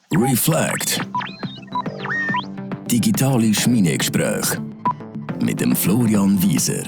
Reflect. Digitale Schmiedegespräche mit dem Florian Wieser.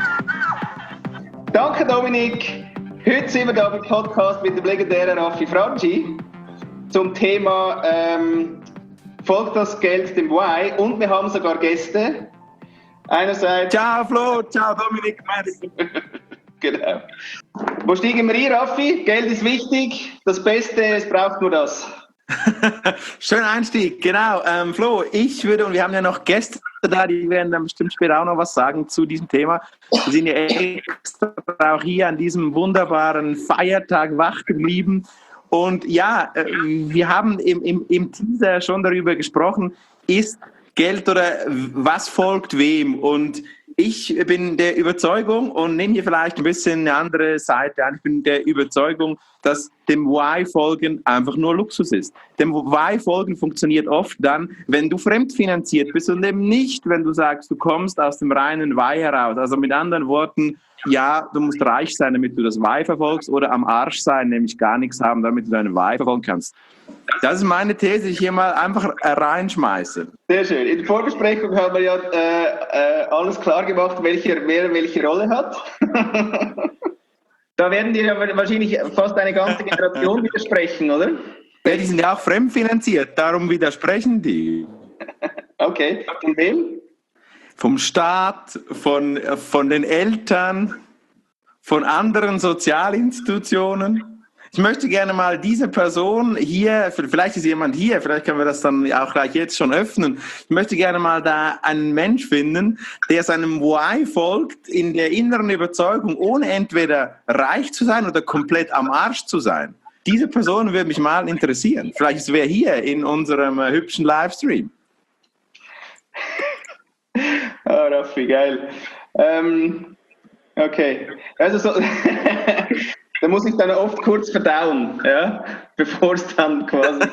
Danke Dominik. Heute sind wir da beim Podcast mit dem legendären Raffi Frangi zum Thema folgt das Geld dem Why? Und wir haben sogar Gäste. Einerseits... Ciao Flo, ciao Dominik. Genau. Wo steigen wir ein, Raffi? Geld ist wichtig. Das Beste, es braucht nur das. Schöner Einstieg, genau. Flo, und wir haben ja noch Gäste da, die werden dann bestimmt später auch noch was sagen zu diesem Thema. Wir sind ja extra auch hier an diesem wunderbaren Feiertag wach geblieben. Und ja, wir haben im Teaser schon darüber gesprochen, ist Geld oder was folgt wem? Und ich bin der Überzeugung und nehme hier vielleicht ein bisschen eine andere Seite an. Ich bin der Überzeugung, dass dem Why folgen einfach nur Luxus ist. Dem Why folgen funktioniert oft dann, wenn du fremdfinanziert bist und eben nicht, wenn du sagst, du kommst aus dem reinen Why heraus. Also mit anderen Worten, ja, du musst reich sein, damit du das Why verfolgst, oder am Arsch sein, nämlich gar nichts haben, damit du deinen Why verfolgen kannst. Das ist meine These, die ich hier mal einfach reinschmeiße. Sehr schön. In der Vorbesprechung haben wir ja alles klar gemacht, wer welche Rolle hat. Da werden dir ja wahrscheinlich fast eine ganze Generation widersprechen, oder? Ja, die sind ja auch fremdfinanziert, darum widersprechen die. Okay, von wem? Vom Staat, von den Eltern, von anderen Sozialinstitutionen. Ich möchte gerne mal diese Person hier, vielleicht ist jemand hier, vielleicht können wir das dann auch gleich jetzt schon öffnen. Ich möchte gerne mal da einen Mensch finden, der seinem Why folgt, in der inneren Überzeugung, ohne entweder reich zu sein oder komplett am Arsch zu sein. Diese Person würde mich mal interessieren. Vielleicht ist wer hier in unserem hübschen Livestream. Ah, Raffi, geil. Okay, also so... Da muss ich dann oft kurz verdauen, ja, bevor ich dann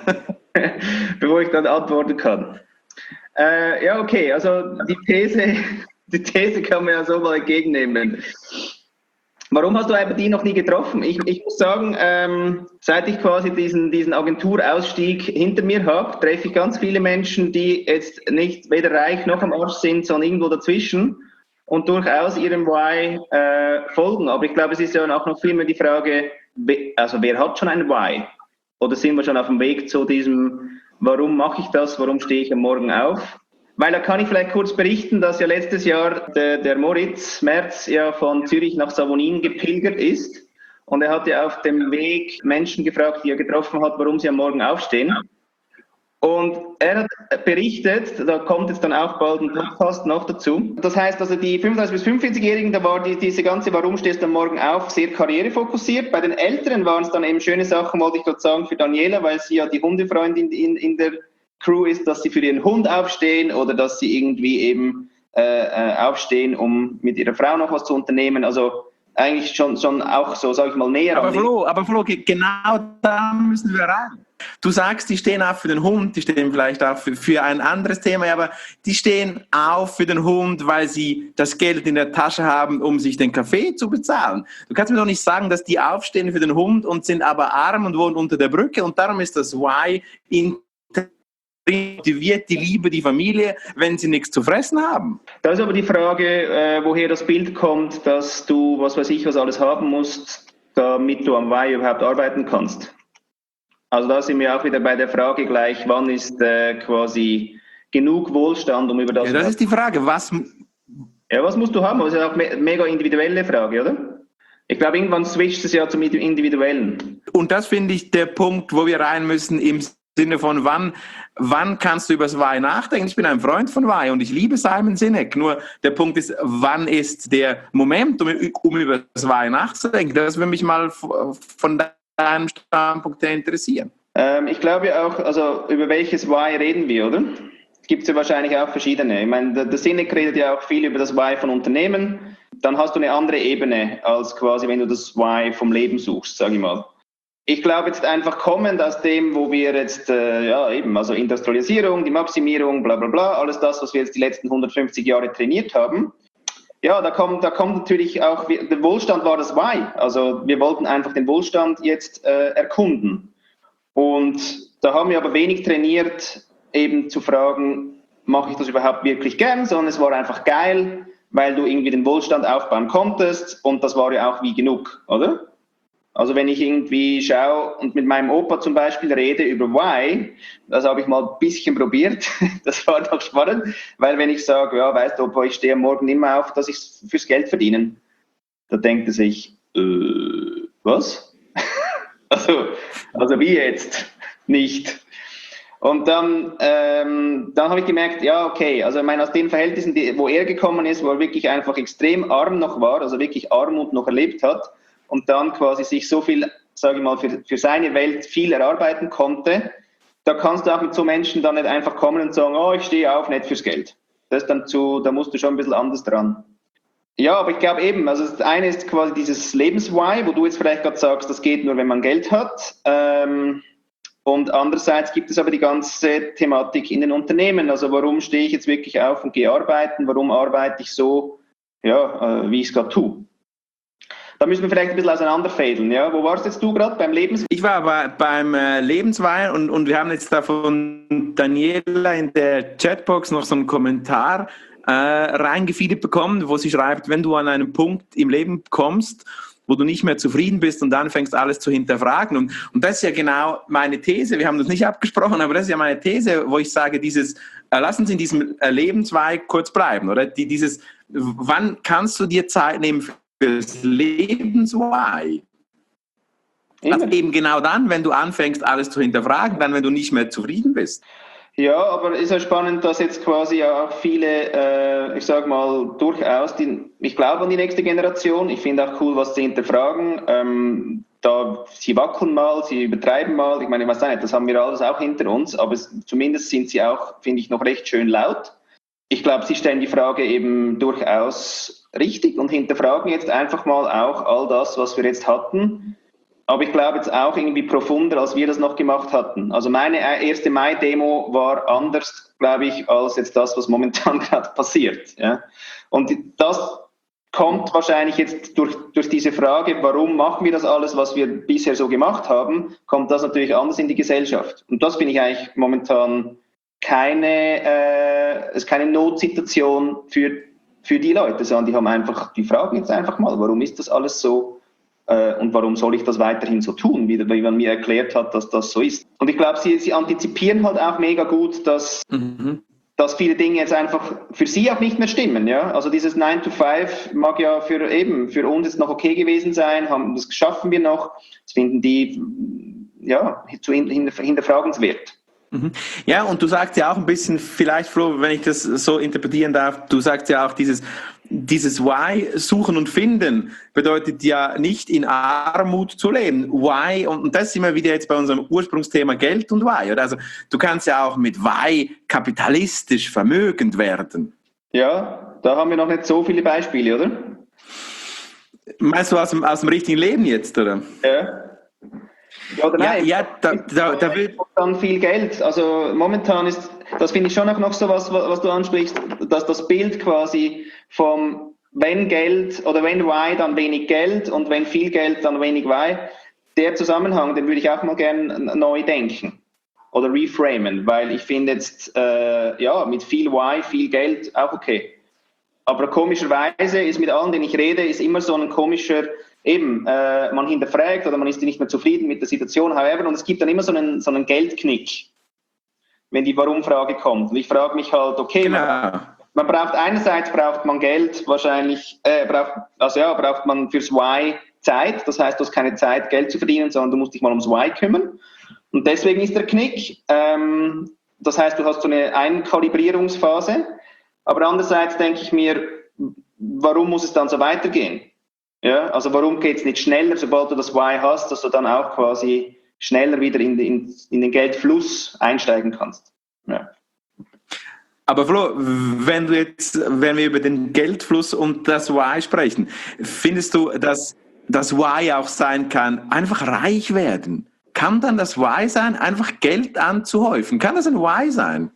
antworten kann. Ja, okay, also die These kann man ja so mal entgegennehmen. Warum hast du aber die noch nie getroffen? Ich muss sagen, seit ich quasi diesen Agenturausstieg hinter mir habe, treffe ich ganz viele Menschen, die jetzt nicht weder reich noch am Arsch sind, sondern irgendwo dazwischen und durchaus ihrem Why folgen. Aber ich glaube, es ist ja auch noch viel mehr die Frage, also wer hat schon ein Why? Oder sind wir schon auf dem Weg zu diesem, warum mache ich das, warum stehe ich am Morgen auf? Weil da kann ich vielleicht kurz berichten, dass ja letztes Jahr der Moritz Merz ja von Zürich nach Savonin gepilgert ist. Und er hat ja auf dem Weg Menschen gefragt, die er getroffen hat, warum sie am Morgen aufstehen. Und er hat berichtet, da kommt jetzt dann auch bald ein Podcast noch dazu. Das heißt also, die 35- bis 45-Jährigen, da war diese ganze Warum stehst du am Morgen auf sehr karrierefokussiert. Bei den Älteren waren es dann eben schöne Sachen, wollte ich gerade sagen, für Daniela, weil sie ja die Hundefreundin in der Crew ist, dass sie für ihren Hund aufstehen oder dass sie irgendwie eben aufstehen, um mit ihrer Frau noch was zu unternehmen. Also eigentlich schon auch so, sage ich mal, näher. Aber Flo, genau da müssen wir rein. Du sagst, die stehen auf für den Hund, die stehen vielleicht auch für ein anderes Thema, aber die stehen auf für den Hund, weil sie das Geld in der Tasche haben, um sich den Kaffee zu bezahlen. Du kannst mir doch nicht sagen, dass die aufstehen für den Hund und sind aber arm und wohnen unter der Brücke, und darum ist das Why motiviert die Liebe, die Familie, wenn sie nichts zu fressen haben. Da ist aber die Frage, woher das Bild kommt, dass du, was weiß ich, was alles haben musst, damit du am Why überhaupt arbeiten kannst. Also da sind wir auch wieder bei der Frage gleich, wann ist quasi genug Wohlstand, um über das... Ja, das ist die Frage, was musst du haben? Das ist ja auch eine mega individuelle Frage, oder? Ich glaube, irgendwann switcht es ja zum Individuellen. Und das finde ich der Punkt, wo wir rein müssen im Sinne von, wann kannst du über das Why nachdenken? Ich bin ein Freund von Why und ich liebe Simon Sinek. Nur der Punkt ist, wann ist der Moment, um über das Why nachzudenken? Das würde mich mal von deinem Standpunkt her interessieren. Ich glaube ja auch, also über welches Why reden wir, oder? Gibt es ja wahrscheinlich auch verschiedene. Ich meine, der Sinek redet ja auch viel über das Why von Unternehmen. Dann hast du eine andere Ebene, als quasi, wenn du das Why vom Leben suchst, sage ich mal. Ich glaube jetzt einfach kommend aus dem, wo wir jetzt, also Industrialisierung, die Maximierung, bla bla bla, alles das, was wir jetzt die letzten 150 Jahre trainiert haben. Ja, da kommt natürlich auch, der Wohlstand war das Why. Also wir wollten einfach den Wohlstand jetzt erkunden. Und Da haben wir aber wenig trainiert, eben zu fragen, mache ich das überhaupt wirklich gern, sondern es war einfach geil, weil du irgendwie den Wohlstand aufbauen konntest und das war ja auch wie genug, oder? Also wenn ich irgendwie schaue und mit meinem Opa zum Beispiel rede über Why, das habe ich mal ein bisschen probiert, das war doch spannend, weil wenn ich sage, ja, weißt du, Opa, ich stehe am Morgen immer auf, dass ich fürs Geld verdienen, da denkt er sich, was? also wie jetzt? Nicht. Und dann habe ich gemerkt, ja, okay, also ich meine, aus den Verhältnissen, wo er gekommen ist, wo er wirklich einfach extrem arm noch war, also wirklich Armut noch erlebt hat und dann quasi sich so viel, sage ich mal, für seine Welt viel erarbeiten konnte, da kannst du auch mit so Menschen dann nicht einfach kommen und sagen, oh, ich stehe auf, nicht fürs Geld. Das ist dann da musst du schon ein bisschen anders dran. Ja, aber ich glaube eben, also das eine ist quasi dieses Lebens-Why, wo du jetzt vielleicht gerade sagst, das geht nur, wenn man Geld hat. Und andererseits gibt es aber die ganze Thematik in den Unternehmen. Also warum stehe ich jetzt wirklich auf und gehe arbeiten? Warum arbeite ich so, ja, wie ich es gerade tue? Da müssen wir vielleicht ein bisschen auseinanderfädeln. Ja? Wo warst jetzt du gerade beim Lebens? Ich war beim Lebenswein und wir haben jetzt da von Daniela in der Chatbox noch so einen Kommentar reingefeedet bekommen, wo sie schreibt, wenn du an einen Punkt im Leben kommst, wo du nicht mehr zufrieden bist und anfängst, alles zu hinterfragen. Und das ist ja genau meine These, wir haben das nicht abgesprochen, aber das ist ja meine These, wo ich sage, lass uns in diesem Lebensweg kurz bleiben, oder? Wann kannst du dir Zeit nehmen fürs Lebensweg? Also eben genau dann, wenn du anfängst, alles zu hinterfragen, dann, wenn du nicht mehr zufrieden bist. Ja, aber es ist ja spannend, dass jetzt quasi ja auch viele, ich sag mal, durchaus, ich glaube an die nächste Generation, ich finde auch cool, was sie hinterfragen, sie wackeln mal, sie übertreiben mal, ich meine, ich weiß nicht, das haben wir alles auch hinter uns, aber zumindest sind sie auch, finde ich, noch recht schön laut. Ich glaube, sie stellen die Frage eben durchaus richtig und hinterfragen jetzt einfach mal auch all das, was wir jetzt hatten. Aber ich glaube jetzt auch irgendwie profunder, als wir das noch gemacht hatten. Also meine erste Mai-Demo war anders, glaube ich, als jetzt das, was momentan gerade passiert. Ja? Und das kommt wahrscheinlich jetzt durch diese Frage, warum machen wir das alles, was wir bisher so gemacht haben, kommt das natürlich anders in die Gesellschaft. Und das finde ich eigentlich momentan keine Notsituation für die Leute, sondern die fragen jetzt einfach mal, warum ist das alles so? Und warum soll ich das weiterhin so tun, wie man mir erklärt hat, dass das so ist. Und ich glaube, sie antizipieren halt auch mega gut, dass viele Dinge jetzt einfach für sie auch nicht mehr stimmen. Ja? Also dieses 9 to 5 mag ja für uns jetzt noch okay gewesen sein, das schaffen wir noch, das finden die ja, hinterfragenswert. Ja, und du sagst ja auch ein bisschen, vielleicht Flo, wenn ich das so interpretieren darf, du sagst ja auch dieses Why, suchen und finden, bedeutet ja nicht in Armut zu leben. Why, und das ist immer wieder jetzt bei unserem Ursprungsthema Geld und Why. Oder? Also du kannst ja auch mit Why kapitalistisch vermögend werden. Ja, da haben wir noch nicht so viele Beispiele, oder? Meinst du aus dem richtigen Leben jetzt, oder? Ja. Ja, oder nein? Ja, da wird dann viel Geld. Also momentan ist, das finde ich schon auch noch so was du ansprichst, dass das Bild quasi vom wenn Geld oder wenn Why, dann wenig Geld und wenn viel Geld, dann wenig Why. Der Zusammenhang, den würde ich auch mal gerne neu denken oder reframen, weil ich finde jetzt, mit viel Why, viel Geld auch okay. Aber komischerweise ist mit allen, denen ich rede, ist immer so ein komischer, man hinterfragt oder man ist nicht mehr zufrieden mit der Situation, however, und es gibt dann immer so einen Geldknick, wenn die Warum-Frage kommt. Und ich frage mich halt, okay, genau. man braucht einerseits man Geld wahrscheinlich, braucht man fürs Why Zeit, das heißt, du hast keine Zeit, Geld zu verdienen, sondern du musst dich mal ums Why kümmern. Und deswegen ist der Knick, das heißt, du hast so eine Einkalibrierungsphase, aber andererseits denke ich mir, warum muss es dann so weitergehen? Ja, also warum geht es nicht schneller, sobald du das Why hast, dass du dann auch quasi schneller wieder in den Geldfluss einsteigen kannst? Ja. Aber Flo, wenn wir über den Geldfluss und das Why sprechen, findest du, dass das Why auch sein kann, einfach reich werden? Kann dann das Why sein, einfach Geld anzuhäufen? Kann das ein Why sein?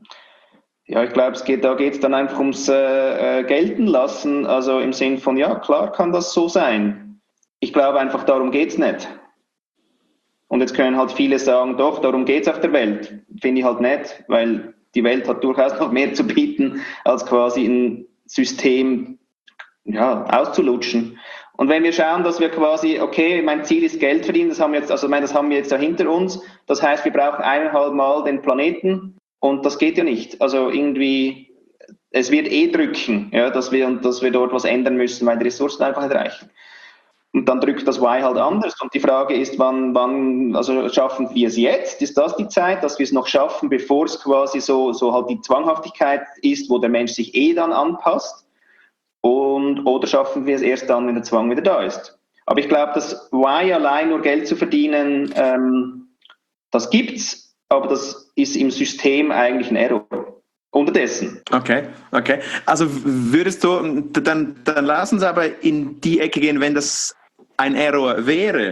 Ja, ich glaube, da geht es dann einfach ums Gelten lassen, also im Sinn von, ja, klar kann das so sein. Ich glaube einfach, darum geht es nicht. Und Und jetzt können halt viele sagen, doch, darum geht es auf der Welt. Finde ich halt nicht, weil die Welt hat durchaus noch mehr zu bieten, als quasi ein System auszulutschen. Und wenn wir schauen, dass wir quasi, okay, mein Ziel ist Geld verdienen, das haben wir jetzt da hinter uns. Das heißt, wir brauchen 1,5 Mal den Planeten und das geht ja nicht. Also irgendwie, es wird drücken, ja, dass wir dort was ändern müssen, weil die Ressourcen einfach nicht reichen. Und dann drückt das Why halt anders. Und die Frage ist, wann schaffen wir es jetzt? Ist das die Zeit, dass wir es noch schaffen, bevor es quasi so halt die Zwanghaftigkeit ist, wo der Mensch sich dann anpasst? Oder schaffen wir es erst dann, wenn der Zwang wieder da ist? Aber ich glaube, das Why allein nur Geld zu verdienen, das gibt's, aber das ist im System eigentlich ein Error. Unterdessen. Okay. Also würdest du, dann lass uns aber in die Ecke gehen, wenn das ein Error wäre,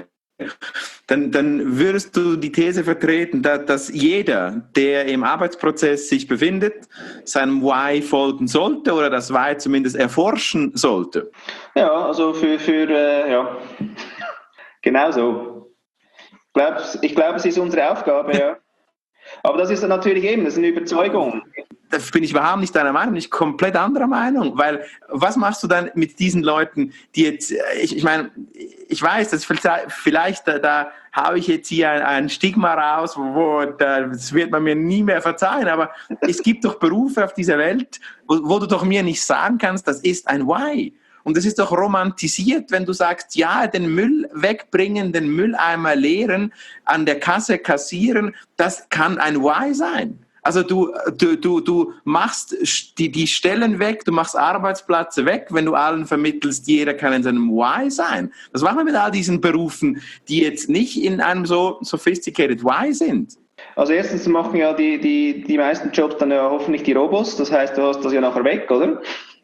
dann würdest du die These vertreten, dass jeder, der im Arbeitsprozess sich befindet, seinem Why folgen sollte oder das Why zumindest erforschen sollte. Ja, also für genau so. Ich glaube, es ist unsere Aufgabe, ja. Aber das ist dann natürlich das ist eine Überzeugung. Da bin ich überhaupt nicht deiner Meinung, nicht komplett anderer Meinung, weil was machst du dann mit diesen Leuten, die jetzt, ich meine, ich weiß, dass vielleicht da habe ich jetzt hier ein Stigma raus, das wird man mir nie mehr verzeihen, aber es gibt doch Berufe auf dieser Welt, wo du doch mir nicht sagen kannst, das ist ein Why. Und das ist doch romantisiert, wenn du sagst, ja, den Müll wegbringen, den Mülleimer leeren, an der Kasse kassieren, das kann ein Why sein. Also du machst die Stellen weg, du machst Arbeitsplätze weg, wenn du allen vermittelst, jeder kann in seinem Why sein. Was machen wir mit all diesen Berufen, die jetzt nicht in einem so sophisticated Why sind? Also erstens machen ja die meisten Jobs dann ja hoffentlich die Robots, das heißt, du hast das ja nachher weg, oder?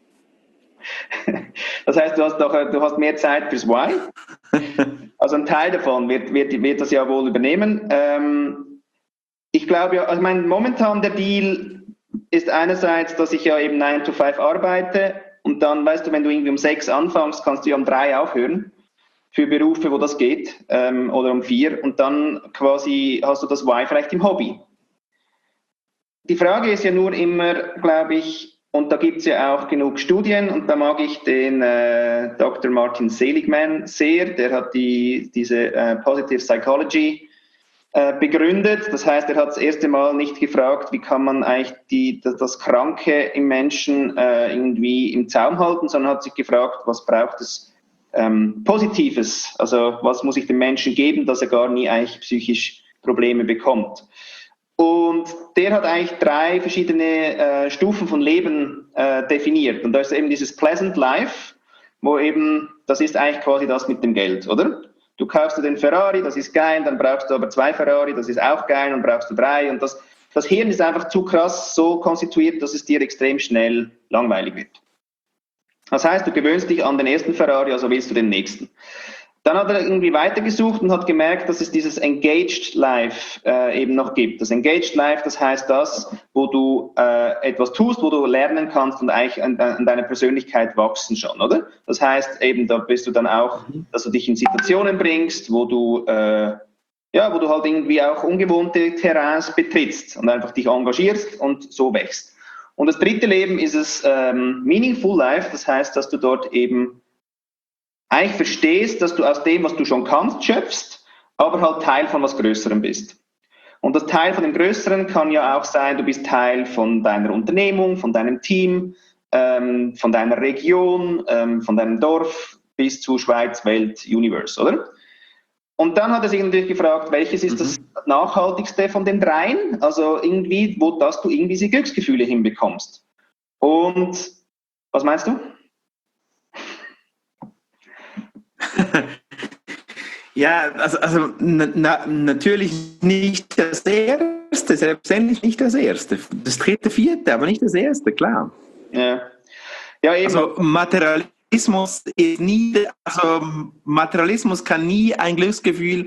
Das heißt, du hast mehr Zeit fürs Why. Also ein Teil davon wird das ja wohl übernehmen. Ich glaube ja, also momentan der Deal ist einerseits, dass ich ja eben 9 to 5 arbeite und dann, weißt du, wenn du irgendwie um 6 anfängst, kannst du ja um 3 aufhören für Berufe, wo das geht, oder um 4 und dann quasi hast du das Why vielleicht im Hobby. Die Frage ist ja nur immer, glaube ich, und da gibt es ja auch genug Studien und da mag ich den Dr. Martin Seligman sehr, der hat diese Positive Psychology begründet. Das heißt, er hat das erste Mal nicht gefragt, wie kann man eigentlich das Kranke im Menschen irgendwie im Zaum halten, sondern hat sich gefragt, was braucht es Positives? Also was muss ich dem Menschen geben, dass er gar nie eigentlich psychisch Probleme bekommt? Und der hat eigentlich 3 verschiedene Stufen von Leben definiert. Und da ist eben dieses Pleasant Life, wo eben, das ist eigentlich quasi das mit dem Geld, oder? Du kaufst dir den Ferrari, das ist geil, dann brauchst du aber 2 Ferrari, das ist auch geil, und brauchst du 3. Und das Hirn ist einfach zu krass so konstituiert, dass es dir extrem schnell langweilig wird. Das heißt, du gewöhnst dich an den ersten Ferrari, also willst du den nächsten. Dann hat er irgendwie weitergesucht und hat gemerkt, dass es dieses Engaged Life eben noch gibt. Das Engaged Life, das heißt das, wo du etwas tust, wo du lernen kannst und eigentlich an deiner Persönlichkeit wachsen schon, oder? Das heißt eben, da bist du dann auch, dass du dich in Situationen bringst, wo du halt irgendwie auch ungewohnte Terrains betrittst und einfach dich engagierst und so wächst. Und das dritte Leben ist es Meaningful Life, das heißt, dass du dort eben eigentlich verstehst, dass du aus dem, was du schon kannst, schöpfst, aber halt Teil von was Größerem bist. Und das Teil von dem Größeren kann ja auch sein, du bist Teil von deiner Unternehmung, von deinem Team, von deiner Region, von deinem Dorf bis zu Schweiz, Welt, Universe, oder? Und dann hat er sich natürlich gefragt, welches ist das nachhaltigste von den 3? Also irgendwie, dass du irgendwie diese Glücksgefühle hinbekommst. Und was meinst du? Ja, also natürlich nicht das Erste, selbstverständlich nicht das Erste. Das dritte, vierte, aber nicht das Erste, klar. Ja eben. Also Materialismus kann nie ein Glücksgefühl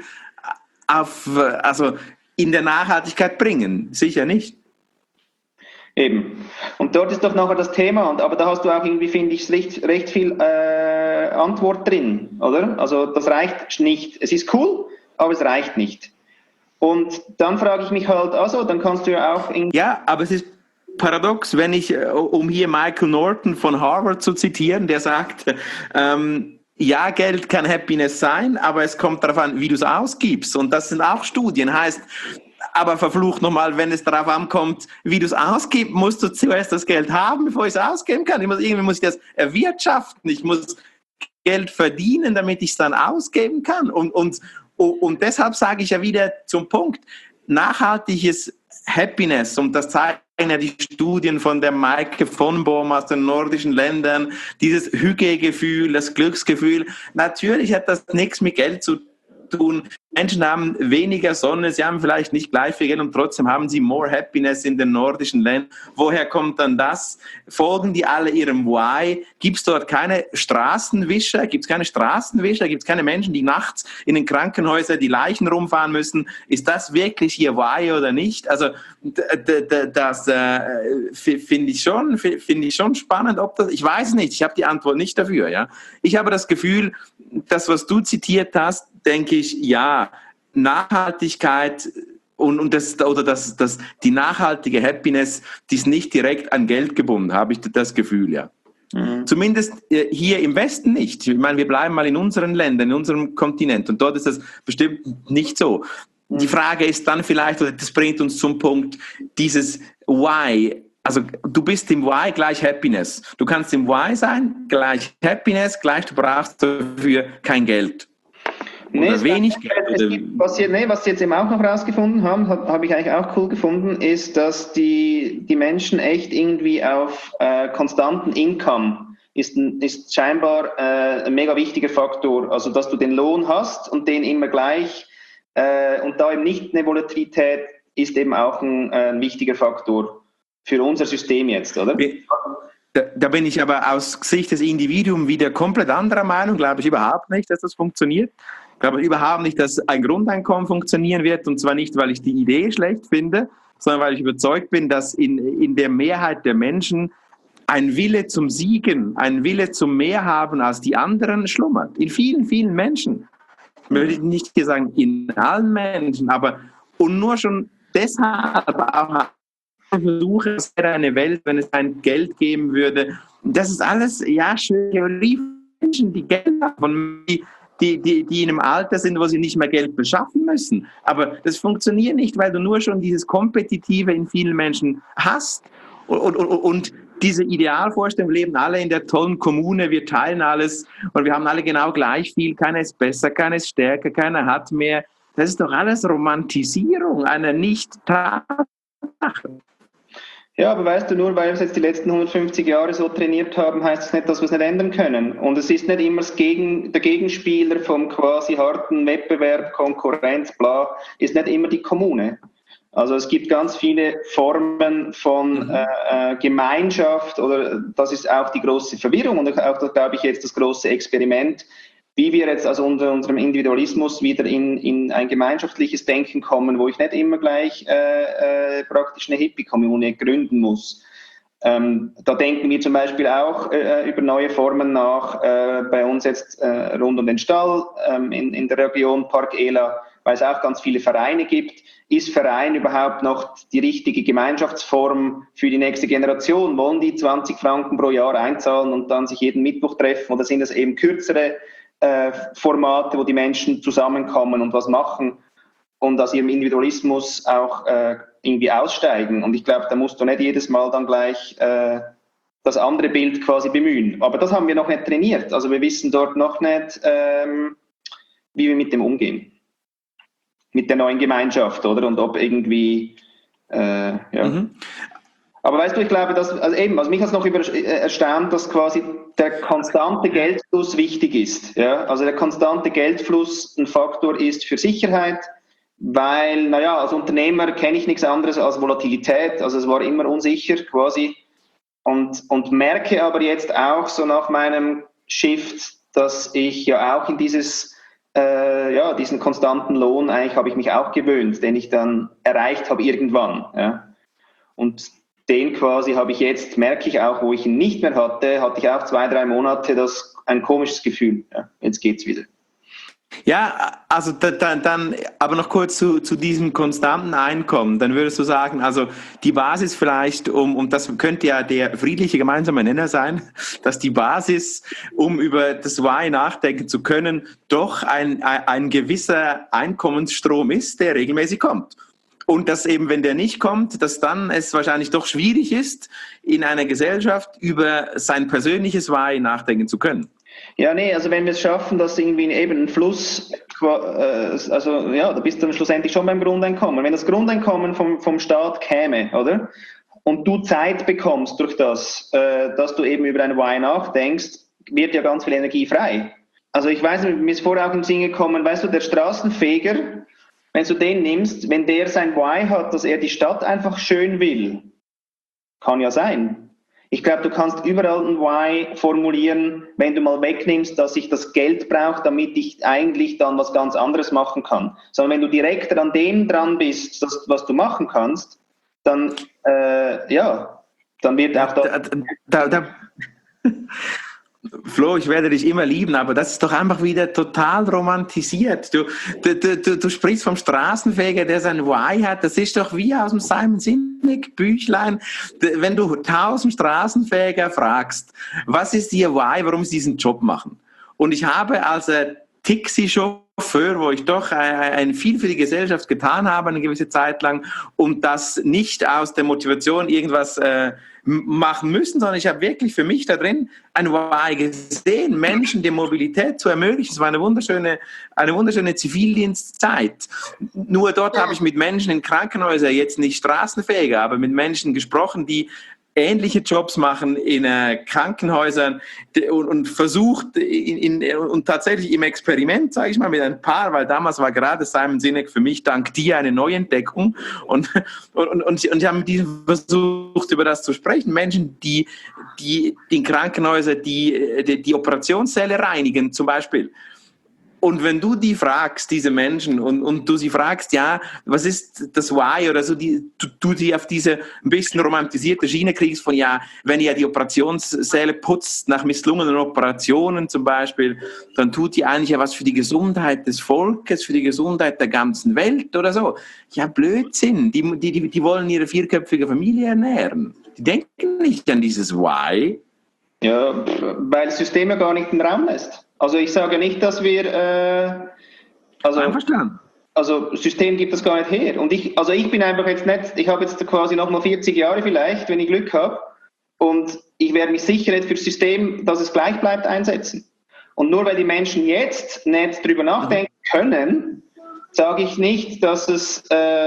in der Nachhaltigkeit bringen, sicher nicht. Eben. Und dort ist doch nachher das Thema, aber da hast du auch irgendwie, finde ich, recht viel Antwort drin, oder? Also das reicht nicht. Es ist cool, aber es reicht nicht. Und dann frage ich mich halt, also, dann kannst du ja auch... Ja, aber es ist paradox, wenn ich, um hier Michael Norton von Harvard zu zitieren, der sagt, ja, Geld kann Happiness sein, aber es kommt darauf an, wie du es ausgibst. Und das sind auch Studien. Heißt, aber verflucht nochmal, wenn es darauf ankommt, wie du es ausgibst, musst du zuerst das Geld haben, bevor ich es ausgeben kann. Irgendwie muss ich das erwirtschaften. Ich muss Geld verdienen, damit ich es dann ausgeben kann. Und deshalb sage ich ja wieder zum Punkt, nachhaltiges Happiness, und das zeigen ja die Studien von der Maike von Bohm aus den nordischen Ländern, dieses Hygiegefühl, das Glücksgefühl, natürlich hat das nichts mit Geld zu tun. Menschen haben weniger Sonne, sie haben vielleicht nicht gleich viel Geld und trotzdem haben sie more happiness in den nordischen Ländern. Woher kommt dann das? Folgen die alle ihrem Why? Gibt es dort keine Straßenwischer? Gibt es keine Straßenwischer? Gibt es keine Menschen, die nachts in den Krankenhäusern die Leichen rumfahren müssen? Ist das wirklich ihr Why oder nicht? Also das finde ich schon spannend. Ob das, ich weiß nicht, ich habe die Antwort nicht dafür. Ja? Ich habe das Gefühl, das, was du zitiert hast, denke ich, ja, Nachhaltigkeit und die nachhaltige Happiness, die ist nicht direkt an Geld gebunden, habe ich das Gefühl, ja. Mhm. Zumindest hier im Westen nicht. Ich meine, wir bleiben mal in unseren Ländern, in unserem Kontinent und dort ist das bestimmt nicht so. Mhm. Die Frage ist dann vielleicht, oder das bringt uns zum Punkt, dieses Why. Also du bist im Why gleich Happiness. Du kannst im Why sein, gleich Happiness, gleich du brauchst dafür kein Geld. Oder wenig Geld. Was sie jetzt eben auch noch rausgefunden haben, habe ich eigentlich auch cool gefunden, ist, dass die Menschen echt irgendwie auf konstanten Income ist scheinbar ein mega wichtiger Faktor. Also dass du den Lohn hast und den immer gleich und da eben nicht eine Volatilität ist eben auch ein wichtiger Faktor für unser System jetzt, oder? Da bin ich aber aus Sicht des Individuums wieder komplett anderer Meinung. Glaube ich überhaupt nicht, dass das funktioniert. Ich glaube überhaupt nicht, dass ein Grundeinkommen funktionieren wird. Und zwar nicht, weil ich die Idee schlecht finde, sondern weil ich überzeugt bin, dass in der Mehrheit der Menschen ein Wille zum Siegen, ein Wille zum Mehr haben als die anderen schlummert. In vielen, vielen Menschen. Ich möchte nicht hier sagen, in allen Menschen, aber und nur schon deshalb auch versuche, es wäre eine Welt, wenn es ein Geld geben würde. Das ist alles, ja, schöne Theorie. Menschen, die Geld haben, die in einem Alter sind, wo sie nicht mehr Geld beschaffen müssen. Aber das funktioniert nicht, weil du nur schon dieses Kompetitive in vielen Menschen hast. Und diese Idealvorstellung, wir leben alle in der tollen Kommune, wir teilen alles und wir haben alle genau gleich viel. Keiner ist besser, keiner ist stärker, keiner hat mehr. Das ist doch alles Romantisierung einer Nicht-Tatsache. Ja, aber weißt du, nur weil wir es jetzt die letzten 150 Jahre so trainiert haben, heißt es nicht, dass wir es nicht ändern können. Und es ist nicht immer der Gegenspieler vom quasi harten Wettbewerb, Konkurrenz, bla, ist nicht immer die Kommune. Also es gibt ganz viele Formen von Gemeinschaft, oder das ist auch die große Verwirrung und auch, glaube ich, jetzt das große Experiment, wie wir jetzt aus unserem Individualismus wieder in ein gemeinschaftliches Denken kommen, wo ich nicht immer gleich praktisch eine Hippie-Kommune gründen muss. Da denken wir zum Beispiel auch über neue Formen nach, bei uns jetzt rund um den Stall, in der Region Park Ela, weil es auch ganz viele Vereine gibt. Ist Verein überhaupt noch die richtige Gemeinschaftsform für die nächste Generation? Wollen die 20 Franken pro Jahr einzahlen und dann sich jeden Mittwoch treffen, oder sind das eben kürzere Formate, wo die Menschen zusammenkommen und was machen und aus ihrem Individualismus auch irgendwie aussteigen? Und ich glaube, da musst du nicht jedes Mal dann gleich das andere Bild quasi bemühen. Aber das haben wir noch nicht trainiert. Also wir wissen dort noch nicht, wie wir mit dem umgehen. Mit der neuen Gemeinschaft, oder? Und ob irgendwie, ja. Mhm. Aber weißt du, ich glaube, dass, also mich hat es noch erstaunt, dass quasi der konstante Geldfluss wichtig ist. Ja? Also der konstante Geldfluss ein Faktor ist für Sicherheit, weil, naja, als Unternehmer kenne ich nichts anderes als Volatilität. Also es war immer unsicher quasi. Und merke aber jetzt auch so nach meinem Shift, dass ich ja auch in diesen konstanten Lohn, eigentlich habe ich mich auch gewöhnt, den ich dann erreicht habe irgendwann. Ja? Und den quasi habe ich jetzt, merke ich auch, wo ich ihn nicht mehr hatte ich auch 2-3 Monate ein komisches Gefühl. Ja, jetzt geht's wieder. Ja, also dann aber noch kurz zu diesem konstanten Einkommen. Dann würdest du sagen, also die Basis vielleicht, um das könnte ja der friedliche gemeinsame Nenner sein, dass die Basis, um über das Why nachdenken zu können, doch ein gewisser Einkommensstrom ist, der regelmäßig kommt. Und dass eben, wenn der nicht kommt, dass dann es wahrscheinlich doch schwierig ist, in einer Gesellschaft über sein persönliches Why nachdenken zu können. Ja, nee, also wenn wir es schaffen, dass irgendwie eben ein Fluss, also ja, da bist du dann schlussendlich schon beim Grundeinkommen. Wenn das Grundeinkommen vom Staat käme, oder? Und du Zeit bekommst durch das, dass du eben über dein Why nachdenkst, wird ja ganz viel Energie frei. Also ich weiß nicht, mir ist vorher auch im Sinn gekommen, weißt du, der Straßenfeger, wenn du den nimmst, wenn der sein Why hat, dass er die Stadt einfach schön will, kann ja sein. Ich glaube, du kannst überall ein Why formulieren, wenn du mal wegnimmst, dass ich das Geld brauche, damit ich eigentlich dann was ganz anderes machen kann. Sondern wenn du direkt an dem dran bist, was du machen kannst, dann, dann wird auch das... Flo, ich werde dich immer lieben, aber das ist doch einfach wieder total romantisiert. Du sprichst vom Straßenfeger, der sein Why hat. Das ist doch wie aus dem Simon Sinek Büchlein. Wenn du 1000 Straßenfeger fragst, was ist ihr Why, warum sie diesen Job machen? Und ich habe als Taxi-Chauffeur, wo ich doch viel für die Gesellschaft getan habe, eine gewisse Zeit lang, und das nicht aus der Motivation irgendwas machen müssen, sondern ich habe wirklich für mich da drin ein Why gesehen, Menschen die Mobilität zu ermöglichen. Es war eine wunderschöne Zivildienstzeit. Nur dort habe ich mit Menschen in Krankenhäusern, jetzt nicht Straßenfeger, aber mit Menschen gesprochen, die ähnliche Jobs machen in Krankenhäusern und versucht und tatsächlich im Experiment, sage ich mal, mit ein paar, weil damals war gerade Simon Sinek für mich dank dir eine Neuentdeckung und ich habe mit diesem versucht, über das zu sprechen. Menschen, die in Krankenhäusern die Operationssäle reinigen zum Beispiel. Und wenn du die fragst, diese Menschen, und du sie fragst, ja, was ist das Why oder so, du sie auf diese ein bisschen romantisierte Schiene kriegst von, ja, wenn ihr die Operationssäle putzt, nach misslungenen Operationen zum Beispiel, dann tut ihr eigentlich ja was für die Gesundheit des Volkes, für die Gesundheit der ganzen Welt oder so. Ja, Blödsinn. Die wollen ihre 4-köpfige Familie ernähren. Die denken nicht an dieses Why. Ja, weil das System ja gar nicht den Raum lässt. Also ich sage nicht, dass wir... Einverstanden. Also das System gibt das gar nicht her. Und ich bin einfach jetzt nicht... Ich habe jetzt quasi nochmal 40 Jahre vielleicht, wenn ich Glück habe. Und ich werde mich sicher nicht für das System, dass es gleich bleibt, einsetzen. Und nur weil die Menschen jetzt nicht drüber nachdenken können, sage ich nicht, dass es...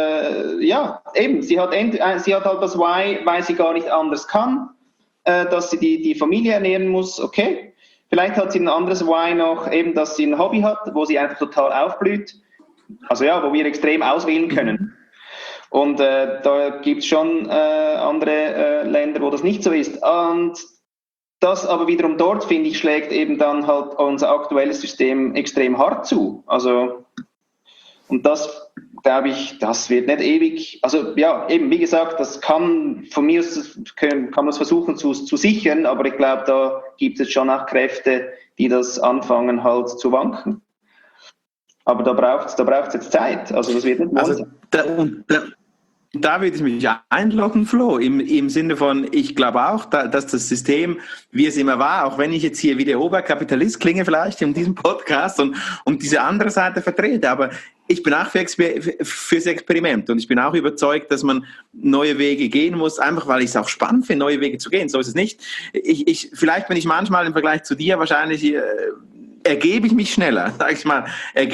sie hat halt das Why, weil sie gar nicht anders kann, dass sie die Familie ernähren muss, okay. Vielleicht hat sie ein anderes Why noch, eben, dass sie ein Hobby hat, wo sie einfach total aufblüht. Also ja, wo wir extrem auswählen können. Und da gibt es schon andere Länder, wo das nicht so ist. Und das aber wiederum dort, finde ich, schlägt eben dann halt unser aktuelles System extrem hart zu. Also, und das, glaube ich, das wird nicht ewig, also ja, eben, wie gesagt, das kann von mir kann man es versuchen zu sichern, aber ich glaube, da gibt es schon auch Kräfte, die das anfangen halt zu wanken. Aber da braucht's jetzt Zeit, also das wird nicht morgen sein. Da würde ich mich einloggen, Flo, im Sinne von, ich glaube auch, dass das System, wie es immer war, auch wenn ich jetzt hier wie der Oberkapitalist klinge vielleicht in diesem Podcast und diese andere Seite vertrete, aber ich bin auch fürs Experiment und ich bin auch überzeugt, dass man neue Wege gehen muss, einfach weil ich es auch spannend finde, neue Wege zu gehen. So ist es nicht. Vielleicht bin ich manchmal im Vergleich zu dir wahrscheinlich, ergebe ich mich schneller, sag ich mal,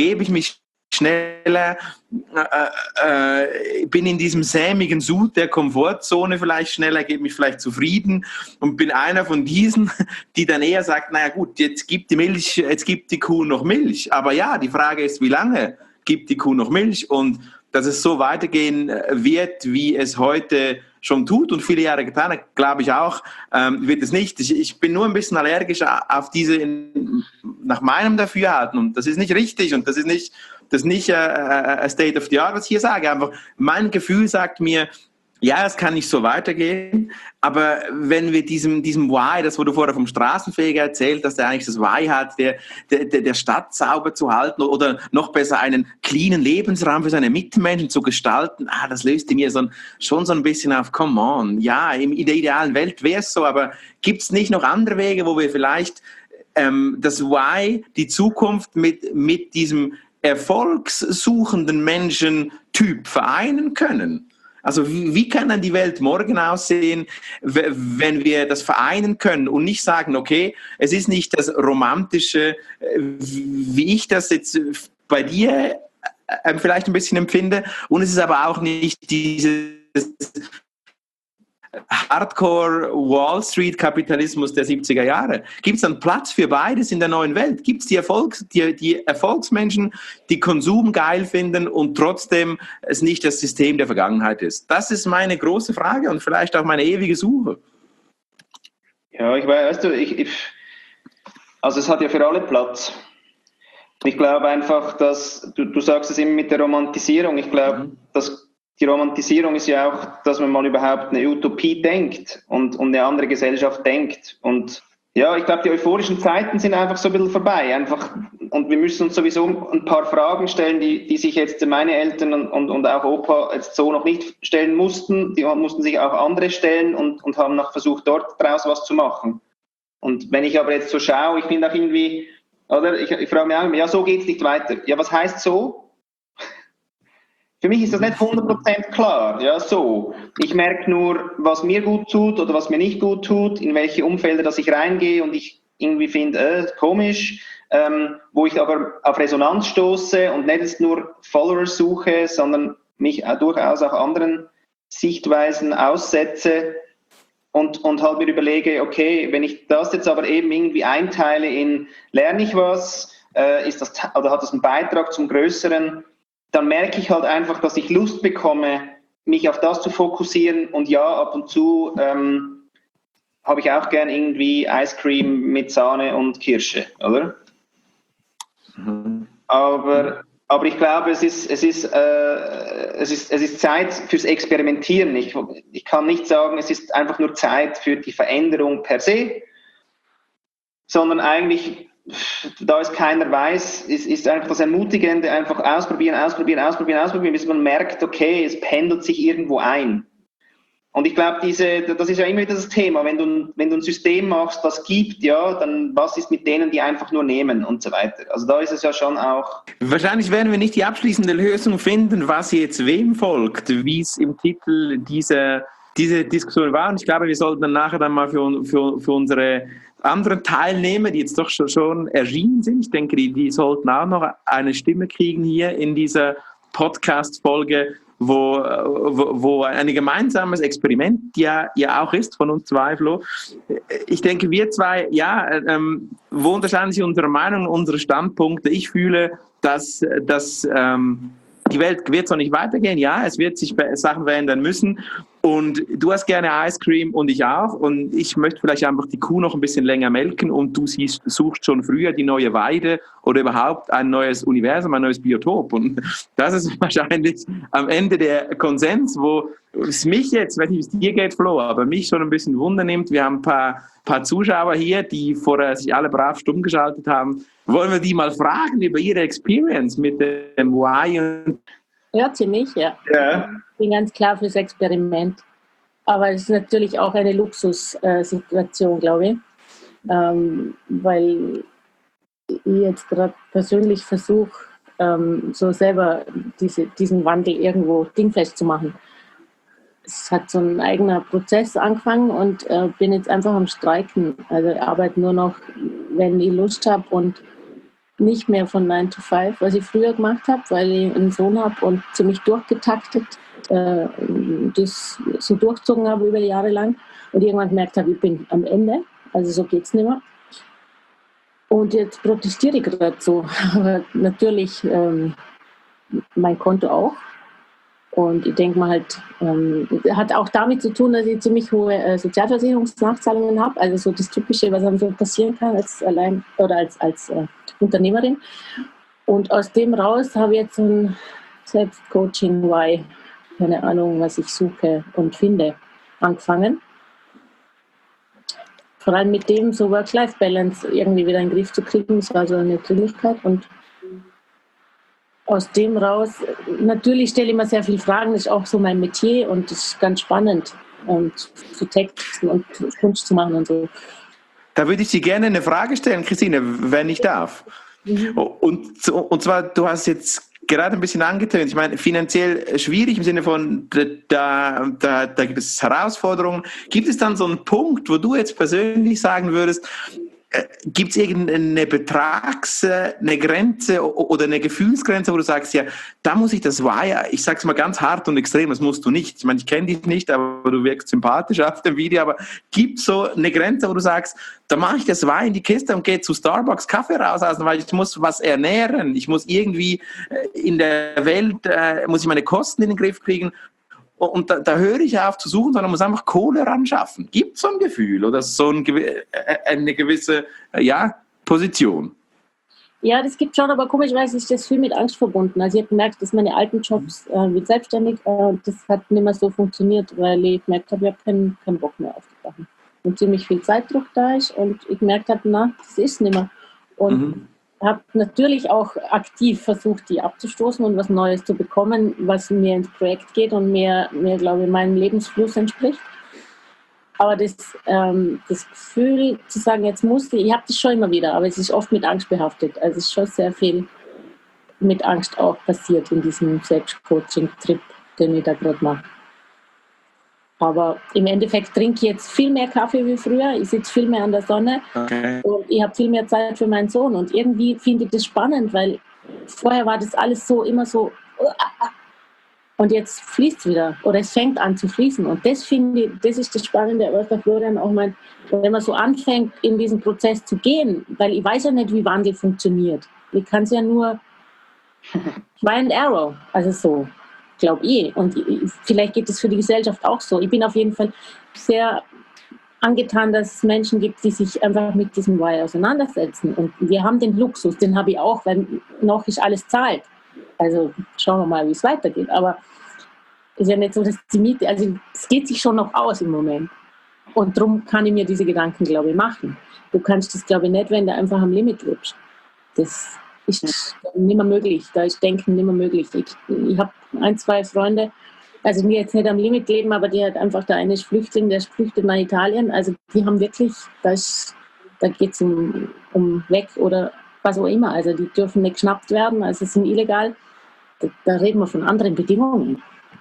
schneller, bin in diesem sämigen Sud der Komfortzone vielleicht schneller, gebe mich vielleicht zufrieden und bin einer von diesen, die dann eher sagt, naja gut, jetzt gibt die Kuh noch Milch. Aber ja, die Frage ist, wie lange gibt die Kuh noch Milch? Und dass es so weitergehen wird, wie es heute schon tut und viele Jahre getan hat, glaube ich auch, wird es nicht. Ich bin nur ein bisschen allergisch auf diese, nach meinem Dafürhalten, und das ist nicht richtig und das ist nicht a State of the Art, was ich hier sage. Einfach mein Gefühl sagt mir, Ja, es kann nicht so weitergehen, aber wenn wir diesem Why, das, wo du vorher vom Straßenfeger erzählt, dass der eigentlich das Why hat, der Stadt sauber zu halten oder noch besser einen cleanen Lebensraum für seine Mitmenschen zu gestalten, das löst in mir schon so ein bisschen auf, come on, ja, in der idealen Welt wäre es so, aber gibt es nicht noch andere Wege, wo wir vielleicht das Why, die Zukunft mit diesem erfolgssuchenden Menschentyp vereinen können? Also wie kann dann die Welt morgen aussehen, wenn wir das vereinen können und nicht sagen, okay, es ist nicht das Romantische, wie ich das jetzt bei dir vielleicht ein bisschen empfinde, und es ist aber auch nicht dieses Hardcore Wall Street Kapitalismus der 70er Jahre. Gibt es dann Platz für beides in der neuen Welt? Gibt es die Erfolgsmenschen, die Konsum geil finden und trotzdem es nicht das System der Vergangenheit ist? Das ist meine große Frage und vielleicht auch meine ewige Suche. Ja, ich weiß, also es hat ja für alle Platz. Ich glaube einfach, dass, du sagst es immer mit der Romantisierung, ich glaube, dass die Romantisierung ist ja auch, dass man mal überhaupt eine Utopie denkt und eine andere Gesellschaft denkt. Und ja, ich glaube, die euphorischen Zeiten sind einfach so ein bisschen vorbei. Und wir müssen uns sowieso ein paar Fragen stellen, die sich jetzt meine Eltern und auch Opa jetzt so noch nicht stellen mussten. Die mussten sich auch andere stellen und haben noch versucht, dort draus was zu machen. Und wenn ich aber jetzt so schaue, ich bin auch irgendwie, oder ich frage mich auch, ja, so geht's nicht weiter. Ja, was heißt so? Für mich ist das nicht 100% klar, ja, so. Ich merke nur, was mir gut tut oder was mir nicht gut tut, in welche Umfelder, dass ich reingehe und ich irgendwie finde, komisch, wo ich aber auf Resonanz stoße und nicht jetzt nur Followers suche, sondern mich durchaus auch anderen Sichtweisen aussetze und halt mir überlege, okay, wenn ich das jetzt aber eben irgendwie einteile in, lerne ich was, oder hat das einen Beitrag zum Größeren, dann merke ich halt einfach, dass ich Lust bekomme, mich auf das zu fokussieren. Und ja, ab und zu habe ich auch gern irgendwie Ice Cream mit Sahne und Kirsche, oder? Aber ich glaube, es ist Zeit fürs Experimentieren. Ich kann nicht sagen, es ist einfach nur Zeit für die Veränderung per se, sondern eigentlich, da es keiner weiß, ist einfach das Ermutigende, einfach ausprobieren, bis man merkt, okay, es pendelt sich irgendwo ein. Und ich glaube, das ist ja immer wieder das Thema, wenn du ein System machst, das gibt, ja, dann was ist mit denen, die einfach nur nehmen und so weiter. Also da ist es ja schon auch... Wahrscheinlich werden wir nicht die abschließende Lösung finden, was jetzt wem folgt, wie es im Titel diese Diskussion war. Und ich glaube, wir sollten dann nachher dann mal für unsere anderen Teilnehmer, die jetzt doch schon erschienen sind, ich denke, die sollten auch noch eine Stimme kriegen hier in dieser Podcast-Folge, wo ein gemeinsames Experiment ja auch ist von uns zwei, Flo. Ich denke, wir zwei, wo unterscheiden sich unsere Meinungen, unsere Standpunkte? Ich fühle, dass die Welt wird so nicht weitergehen. Ja, es wird sich Sachen verändern müssen. Und du hast gerne Ice Cream und ich auch. Und ich möchte vielleicht einfach die Kuh noch ein bisschen länger melken und du suchst schon früher die neue Weide oder überhaupt ein neues Universum, ein neues Biotop. Und das ist wahrscheinlich am Ende der Konsens, wo es mich jetzt, wenn es dir geht, Flo, aber mich schon ein bisschen Wunder nimmt. Wir haben ein paar Zuschauer hier, die vorher sich alle brav stumm geschaltet haben. Wollen wir die mal fragen über ihre Experience mit dem Why? Ja, ziemlich, ja. Ich bin ganz klar fürs Experiment. Aber es ist natürlich auch eine Luxussituation, glaube ich. Weil ich jetzt gerade persönlich versuche, so selber diesen Wandel irgendwo dingfest zu machen. Es hat so ein eigener Prozess angefangen und bin jetzt einfach am Streiken. Also ich arbeite nur noch, wenn ich Lust habe und nicht mehr von 9 to 5, was ich früher gemacht habe, weil ich einen Sohn habe und ziemlich durchgetaktet das so durchgezogen habe über Jahre lang und irgendwann gemerkt habe, ich bin am Ende, also so geht es nicht mehr. Und jetzt protestiere ich gerade so, aber natürlich mein Konto auch. Und ich denke mal halt, hat auch damit zu tun, dass ich ziemlich hohe Sozialversicherungsnachzahlungen habe, also so das Typische, was einem so passieren kann als Unternehmerin. Und aus dem raus habe ich jetzt so ein Selbstcoaching-Why keine Ahnung, was ich suche und finde, angefangen. Vor allem mit dem so Work-Life-Balance irgendwie wieder in den Griff zu kriegen, das war so eine Dringlichkeit und aus dem raus, natürlich stelle ich mir sehr viele Fragen, das ist auch so mein Metier und das ist ganz spannend zu texten und Kunst zu machen und so. Da würde ich dir gerne eine Frage stellen, Christine, wenn ich darf. Und zwar, du hast jetzt gerade ein bisschen angetönt, ich meine, finanziell schwierig im Sinne von, da gibt es Herausforderungen. Gibt es dann so einen Punkt, wo du jetzt persönlich sagen würdest, gibt es irgendeine eine Grenze oder eine Gefühlsgrenze, wo du sagst, ja, da muss ich das Why, ich sag's mal ganz hart und extrem, das musst du nicht. Ich meine, ich kenne dich nicht, aber du wirkst sympathisch auf dem Video, aber gibt es so eine Grenze, wo du sagst, da mache ich das Why in die Kiste und gehe zu Starbucks Kaffee raus, weil ich muss was ernähren, ich muss irgendwie in der Welt, muss ich meine Kosten in den Griff kriegen. Und da höre ich auf zu suchen, sondern muss einfach Kohle ran schaffen. Gibt es so ein Gefühl oder so eine gewisse Position? Ja, das gibt schon, aber komischerweise ist das viel mit Angst verbunden. Also ich habe gemerkt, dass meine alten Jobs mit selbstständig, das hat nicht mehr so funktioniert, weil ich gemerkt habe, ich habe keinen Bock mehr aufzubauen. Und ziemlich viel Zeitdruck da ist und ich gemerkt habe, das ist nicht mehr. Und habe natürlich auch aktiv versucht, die abzustoßen und was Neues zu bekommen, was mir ins Projekt geht und mir glaube ich, meinem Lebensfluss entspricht. Aber das Gefühl zu sagen, jetzt muss ich habe das schon immer wieder, aber es ist oft mit Angst behaftet. Also es ist schon sehr viel mit Angst auch passiert in diesem Selbstcoaching-Trip, den ich da gerade mache. Aber im Endeffekt trinke ich jetzt viel mehr Kaffee wie früher. Ich sitze viel mehr an der Sonne und ich habe viel mehr Zeit für meinen Sohn. Und irgendwie finde ich das spannend, weil vorher war das alles so immer so und jetzt fließt es wieder oder es fängt an zu fließen. Und das finde ich, das ist das Spannende, was der Florian auch meint, wenn man so anfängt, in diesen Prozess zu gehen, weil ich weiß ja nicht, wie Wandel funktioniert. Ich kann es ja nur Try and Error, also so. Glaube ich. Und vielleicht geht es für die Gesellschaft auch so. Ich bin auf jeden Fall sehr angetan, dass es Menschen gibt, die sich einfach mit diesem Why auseinandersetzen. Und wir haben den Luxus, den habe ich auch, weil noch ist alles zahlt. Also schauen wir mal, wie es weitergeht. Aber es ist ja nicht so, dass die Miete, also es geht sich schon noch aus im Moment. Und darum kann ich mir diese Gedanken, glaube ich, machen. Du kannst das, glaube ich, nicht, wenn du einfach am Limit lebst. Das ist nicht mehr möglich, da ist Denken nicht mehr möglich. Ich habe 1, 2 Freunde, also die jetzt nicht am Limit leben, aber die hat einfach, der eine ist Flüchtling, der flüchtet nach Italien, also die haben wirklich, da geht es um weg oder was auch immer, also die dürfen nicht geschnappt werden, also sind illegal, da reden wir von anderen Bedingungen.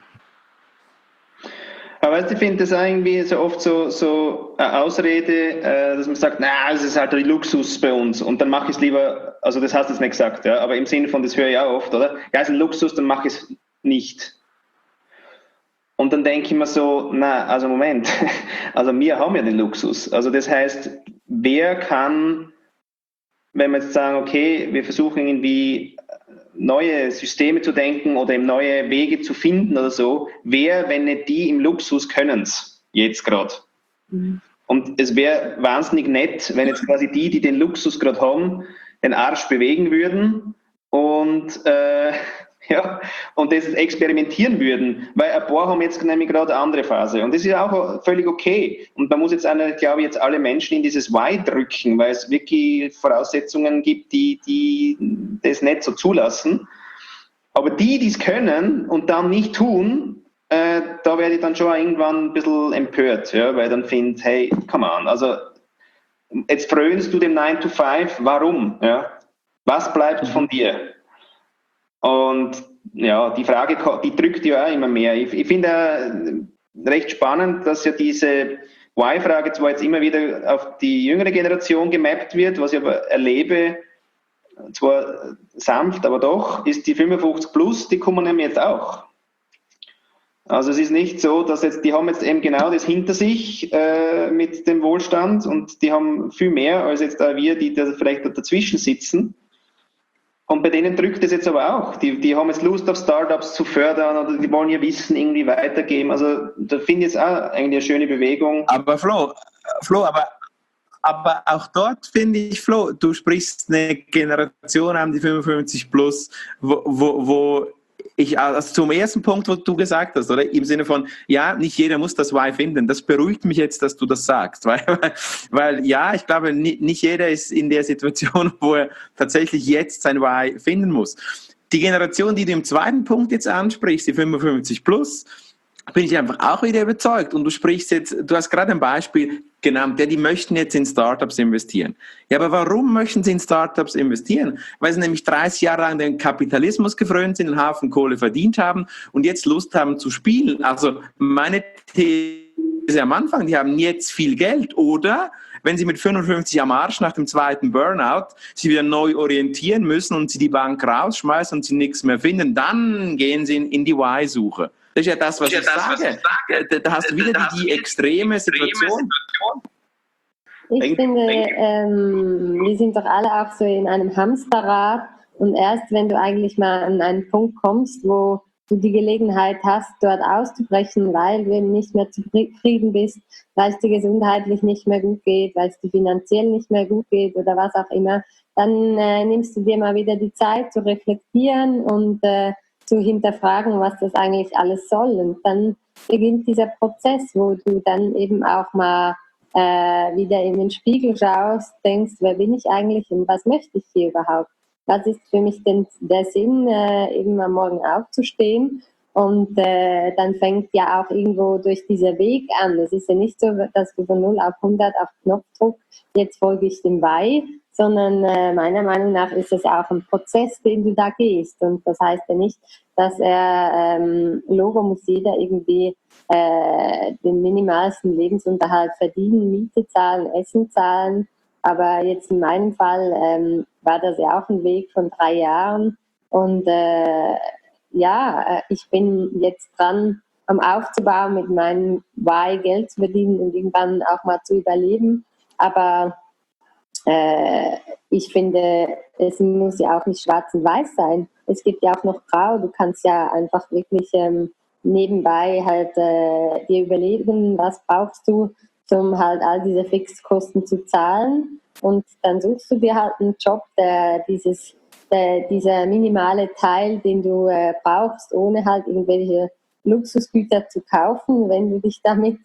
Aber weißt du, ich finde das irgendwie so oft so eine Ausrede, dass man sagt, es ist halt ein Luxus bei uns und dann mache ich es lieber, also das hast du jetzt nicht gesagt, ja, aber im Sinne von, das höre ich auch oft, oder? Ja, es ist ein Luxus, dann mache ich es nicht. Und dann denke ich mir so, also Moment, also wir haben ja den Luxus. Also das heißt, wer kann, wenn wir jetzt sagen, okay, wir versuchen irgendwie neue Systeme zu denken oder eben neue Wege zu finden oder so, wer, wenn nicht die im Luxus, können es jetzt gerade. Und es wäre wahnsinnig nett, wenn jetzt quasi die den Luxus gerade haben, den Arsch bewegen würden und und das experimentieren würden, weil ein paar haben jetzt nämlich gerade eine andere Phase und das ist auch völlig okay und man muss jetzt auch nicht, glaube ich, jetzt alle Menschen in dieses Why drücken, weil es wirklich Voraussetzungen gibt, die das nicht so zulassen, aber die es können und dann nicht tun, da werde ich dann schon irgendwann ein bisschen empört, ja, weil ich dann finde, hey, come on, also jetzt frönst du dem 9 to 5, warum? Ja? Was bleibt von dir? Und ja, die Frage, die drückt ja auch immer mehr. Ich finde recht spannend, dass ja diese Why-Frage zwar jetzt immer wieder auf die jüngere Generation gemappt wird, was ich aber erlebe, zwar sanft, aber doch, ist die 55 plus, die kommen nämlich jetzt auch. Also es ist nicht so, dass die haben jetzt eben genau das hinter sich mit dem Wohlstand und die haben viel mehr als jetzt auch wir, die da vielleicht dazwischen sitzen. Und bei denen drückt es jetzt aber auch. Die haben jetzt Lust auf Startups zu fördern oder die wollen ihr Wissen irgendwie weitergeben. Also da finde ich es auch eigentlich eine schöne Bewegung. Aber Flo, aber auch dort finde ich, Flo, du sprichst eine Generation an, die 55 plus, wo Also zum ersten Punkt, was du gesagt hast, oder? Im Sinne von, ja, nicht jeder muss das Why finden. Das beruhigt mich jetzt, dass du das sagst. Weil ja, ich glaube, nicht jeder ist in der Situation, wo er tatsächlich jetzt sein Why finden muss. Die Generation, die du im zweiten Punkt jetzt ansprichst, die 55 plus, bin ich einfach auch wieder überzeugt. Und du hast gerade ein Beispiel genannt, die möchten jetzt in Startups investieren. Ja, aber warum möchten sie in Startups investieren? Weil sie nämlich 30 Jahre lang den Kapitalismus gefrönt sind, einen Haufen Kohle verdient haben und jetzt Lust haben zu spielen. Also meine These am Anfang, die haben jetzt viel Geld, oder wenn sie mit 55 am Arsch nach dem zweiten Burnout sich wieder neu orientieren müssen und sie die Bank rausschmeißen und sie nichts mehr finden, dann gehen sie in die Why-Suche. Das ist ja das, was ich sage. Da hast du wieder die extreme Situation. Ich finde, wir sind doch alle auch so in einem Hamsterrad und erst wenn du eigentlich mal an einen Punkt kommst, wo du die Gelegenheit hast, dort auszubrechen, weil du eben nicht mehr zufrieden bist, weil es dir gesundheitlich nicht mehr gut geht, weil es dir finanziell nicht mehr gut geht oder was auch immer, dann nimmst du dir mal wieder die Zeit zu reflektieren und zu hinterfragen, was das eigentlich alles soll. Und dann beginnt dieser Prozess, wo du dann eben auch mal wieder in den Spiegel schaust, denkst, wer bin ich eigentlich und was möchte ich hier überhaupt? Was ist für mich denn der Sinn, eben am Morgen aufzustehen? Und dann fängt ja auch irgendwo durch dieser Weg an. Es ist ja nicht so, dass du von 0 auf 100 auf Knopfdruck, jetzt folge ich dem Why, sondern meiner Meinung nach ist es auch ein Prozess, den du da gehst. Und das heißt ja nicht, dass Logo muss jeder irgendwie den minimalsten Lebensunterhalt verdienen, Miete zahlen, Essen zahlen. Aber jetzt in meinem Fall war das ja auch ein Weg von 3 Jahren. Und ich bin jetzt dran, am Aufzubauen mit meinem Why Geld zu verdienen und irgendwann auch mal zu überleben. Aber ich finde, es muss ja auch nicht schwarz und weiß sein. Es gibt ja auch noch grau. Du kannst ja einfach wirklich nebenbei halt dir überlegen, was brauchst du, um halt all diese Fixkosten zu zahlen. Und dann suchst du dir halt einen Job, der dieser minimale Teil, den du brauchst, ohne halt irgendwelche Luxusgüter zu kaufen, wenn du dich damit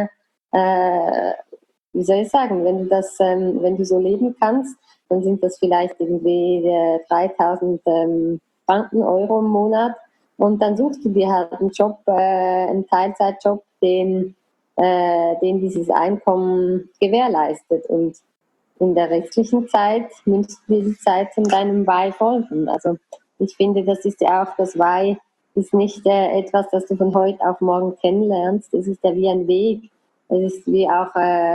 wie soll ich sagen, wenn du so leben kannst, dann sind das vielleicht irgendwie 3.000 Franken, Euro im Monat. Und dann suchst du dir halt einen Job, einen Teilzeitjob, den dieses Einkommen gewährleistet. Und in der restlichen Zeit nimmst du dir die Zeit von deinem Why folgen. Also ich finde, das ist ja auch das Why, ist nicht etwas, das du von heute auf morgen kennenlernst. Es ist ja wie ein Weg. Es ist wie auch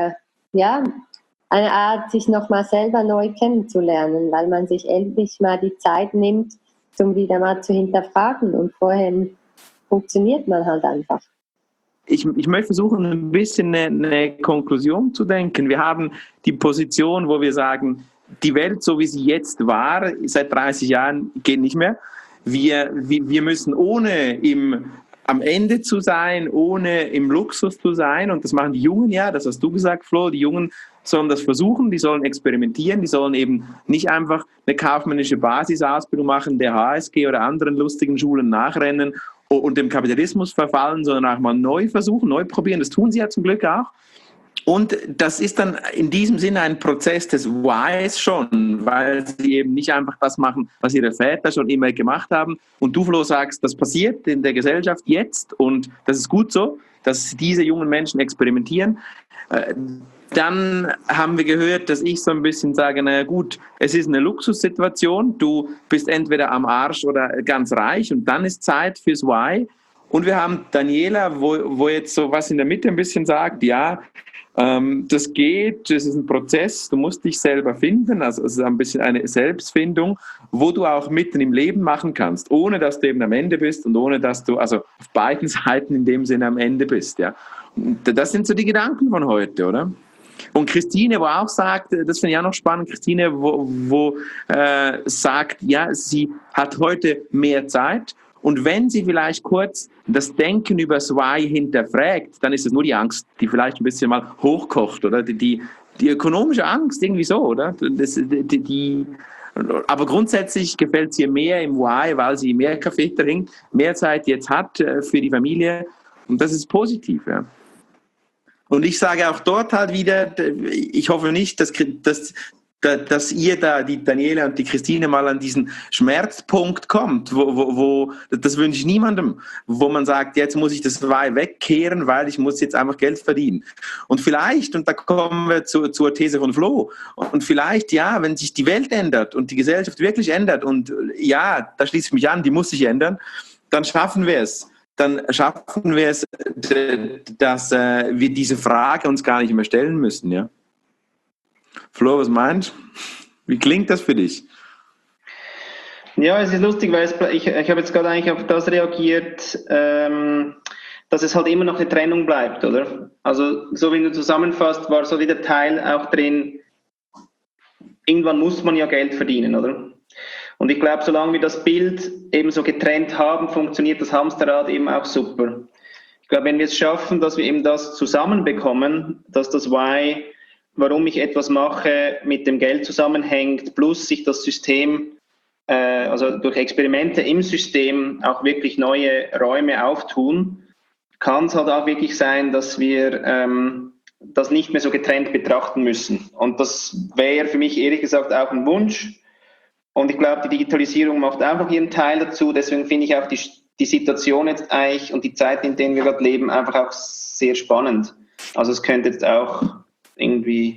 eine Art, sich nochmal selber neu kennenzulernen, weil man sich endlich mal die Zeit nimmt, um wieder mal zu hinterfragen. Und vorhin funktioniert man halt einfach. Ich möchte versuchen, ein bisschen eine Konklusion zu denken. Wir haben die Position, wo wir sagen, die Welt, so wie sie jetzt war, seit 30 Jahren, geht nicht mehr. Wir müssen ohne am Ende zu sein, ohne im Luxus zu sein. Und das machen die Jungen ja, das hast du gesagt, Flo. Die Jungen sollen das versuchen, die sollen experimentieren, die sollen eben nicht einfach eine kaufmännische Basisausbildung machen, der HSG oder anderen lustigen Schulen nachrennen und dem Kapitalismus verfallen, sondern auch mal neu versuchen, neu probieren. Das tun sie ja zum Glück auch. Und das ist dann in diesem Sinne ein Prozess des Whys schon, weil sie eben nicht einfach das machen, was ihre Väter schon immer gemacht haben. Und du, Flo, sagst, das passiert in der Gesellschaft jetzt und das ist gut so, dass diese jungen Menschen experimentieren. Dann haben wir gehört, dass ich so ein bisschen sage, naja gut, es ist eine Luxussituation, du bist entweder am Arsch oder ganz reich und dann ist Zeit fürs Why. Und wir haben Daniela, wo jetzt so was in der Mitte ein bisschen sagt, ja, das geht, das ist ein Prozess, du musst dich selber finden, also es ist ein bisschen eine Selbstfindung, wo du auch mitten im Leben machen kannst, ohne dass du eben am Ende bist und ohne dass du also auf beiden Seiten in dem Sinne am Ende bist. Ja. Und das sind so die Gedanken von heute, oder? Und Christine, wo auch sagt, das finde ich auch noch spannend, Christine, wo sagt, ja, sie hat heute mehr Zeit. Und wenn sie vielleicht kurz das Denken über das Why hinterfragt, dann ist es nur die Angst, die vielleicht ein bisschen mal hochkocht, oder? Die ökonomische Angst, irgendwie so, oder? Aber grundsätzlich gefällt es ihr mehr im Y, weil sie mehr Kaffee trinkt, mehr Zeit jetzt hat für die Familie. Und das ist positiv, ja. Und ich sage auch dort halt wieder, ich hoffe nicht, dass ihr da, die Daniela und die Christine, mal an diesen Schmerzpunkt kommt, wo das wünsche ich niemandem, wo man sagt, jetzt muss ich das wegkehren, weil ich muss jetzt einfach Geld verdienen. Und vielleicht, und da kommen wir zur These von Flo, und vielleicht, ja, wenn sich die Welt ändert und die Gesellschaft wirklich ändert, und ja, da schließe ich mich an, die muss sich ändern, dann schaffen wir es. Dass wir diese Frage uns gar nicht mehr stellen müssen, ja. Flo, was meinst du? Wie klingt das für dich? Ja, es ist lustig, weil ich habe jetzt gerade eigentlich auf das reagiert, dass es halt immer noch eine Trennung bleibt, oder? Also so wie du zusammenfasst, war so wieder Teil auch drin, irgendwann muss man ja Geld verdienen, oder? Und ich glaube, solange wir das Bild eben so getrennt haben, funktioniert das Hamsterrad eben auch super. Ich glaube, wenn wir es schaffen, dass wir eben das zusammenbekommen, dass das Why, warum ich etwas mache, mit dem Geld zusammenhängt, plus sich das System, also durch Experimente im System auch wirklich neue Räume auftun, kann es halt auch wirklich sein, dass wir das nicht mehr so getrennt betrachten müssen. Und das wäre für mich ehrlich gesagt auch ein Wunsch. Und ich glaube, die Digitalisierung macht auch noch ihren Teil dazu. Deswegen finde ich auch die Situation jetzt eigentlich und die Zeit, in der wir gerade leben, einfach auch sehr spannend. Also es könnte jetzt auch irgendwie,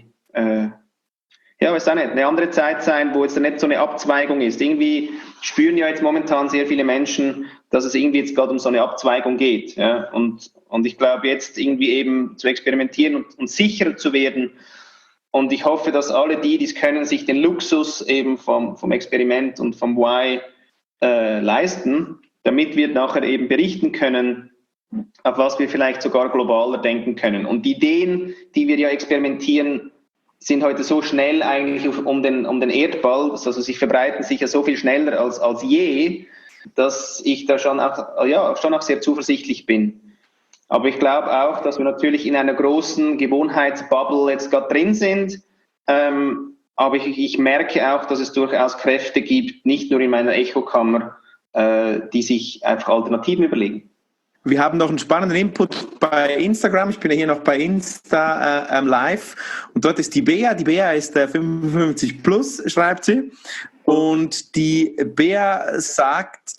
weiß auch nicht, eine andere Zeit sein, wo jetzt nicht so eine Abzweigung ist. Irgendwie spüren ja jetzt momentan sehr viele Menschen, dass es irgendwie jetzt gerade um so eine Abzweigung geht. Ja? Und ich glaube, jetzt irgendwie eben zu experimentieren und sicherer zu werden. Und ich hoffe, dass alle die es können, sich den Luxus eben vom Experiment und vom Why leisten, damit wir nachher eben berichten können, auf was wir vielleicht sogar globaler denken können. Und die Ideen, die wir ja experimentieren, sind heute so schnell eigentlich um den Erdball, also sie verbreiten sich ja so viel schneller als je, dass ich da schon auch sehr zuversichtlich bin. Aber ich glaube auch, dass wir natürlich in einer großen Gewohnheitsbubble jetzt gerade drin sind. Aber ich merke auch, dass es durchaus Kräfte gibt, nicht nur in meiner Echokammer, die sich einfach Alternativen überlegen. Wir haben noch einen spannenden Input bei Instagram. Ich bin ja hier noch bei Insta live. Und dort ist die Bea. Die Bea ist 55 plus, schreibt sie. Und die Bea sagt,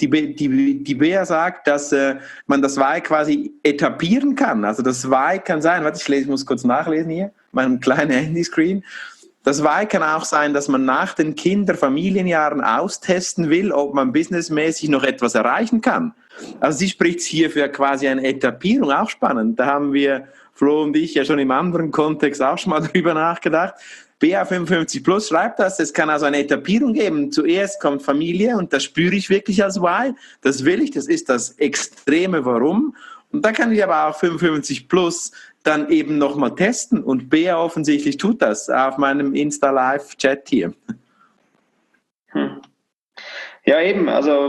dass man das Why quasi etablieren kann. Also das Why kann sein, ich muss kurz nachlesen hier, meinem kleinen Handyscreen. Das Why kann auch sein, dass man nach den Familienjahren austesten will, ob man businessmäßig noch etwas erreichen kann. Also sie spricht hier für quasi eine Etappierung, auch spannend. Da haben wir, Flo und ich, ja schon im anderen Kontext auch schon mal drüber nachgedacht. BA55 Plus schreibt das, es kann also eine Etappierung geben. Zuerst kommt Familie und das spüre ich wirklich als Why. Das will ich, das ist das extreme Warum. Und dann kann ich aber auch 55 Plus dann eben nochmal testen. Und BA offensichtlich tut das auf meinem Insta-Live-Chat hier. Ja, eben, also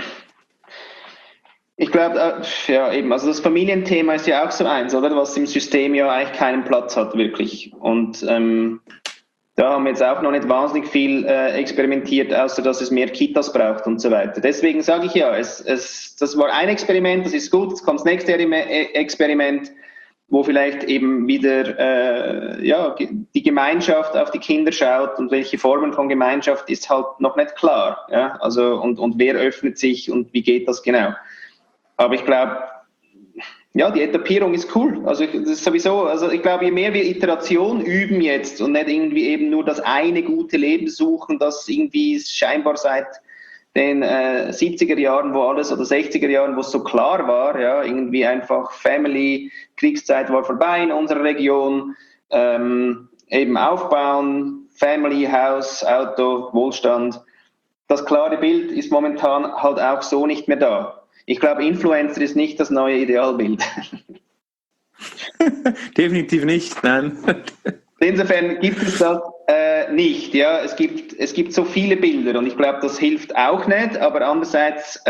ich glaube, also das Familienthema ist ja auch so eins, oder? Was im System ja eigentlich keinen Platz hat, wirklich. Und da haben wir jetzt auch noch nicht wahnsinnig viel experimentiert, außer dass es mehr Kitas braucht und so weiter. Deswegen sage ich ja, das war ein Experiment, das ist gut, jetzt kommt das nächste Experiment, wo vielleicht eben wieder die Gemeinschaft auf die Kinder schaut und welche Formen von Gemeinschaft ist halt noch nicht klar. Ja? Also und wer öffnet sich und wie geht das genau? Aber ich glaube, ja, die Etappierung ist cool. Also das ist sowieso, also ich glaube, je mehr wir Iteration üben jetzt und nicht irgendwie eben nur das eine gute Leben suchen, das irgendwie scheinbar seit den 70er Jahren, wo alles, oder 60er Jahren, wo es so klar war, ja, irgendwie einfach Family, Kriegszeit war vorbei in unserer Region, eben aufbauen, Family, Haus, Auto, Wohlstand. Das klare Bild ist momentan halt auch so nicht mehr da. Ich glaube, Influencer ist nicht das neue Idealbild. Definitiv nicht, nein. Insofern gibt es das nicht. Ja? Es gibt so viele Bilder und ich glaube, das hilft auch nicht, aber andererseits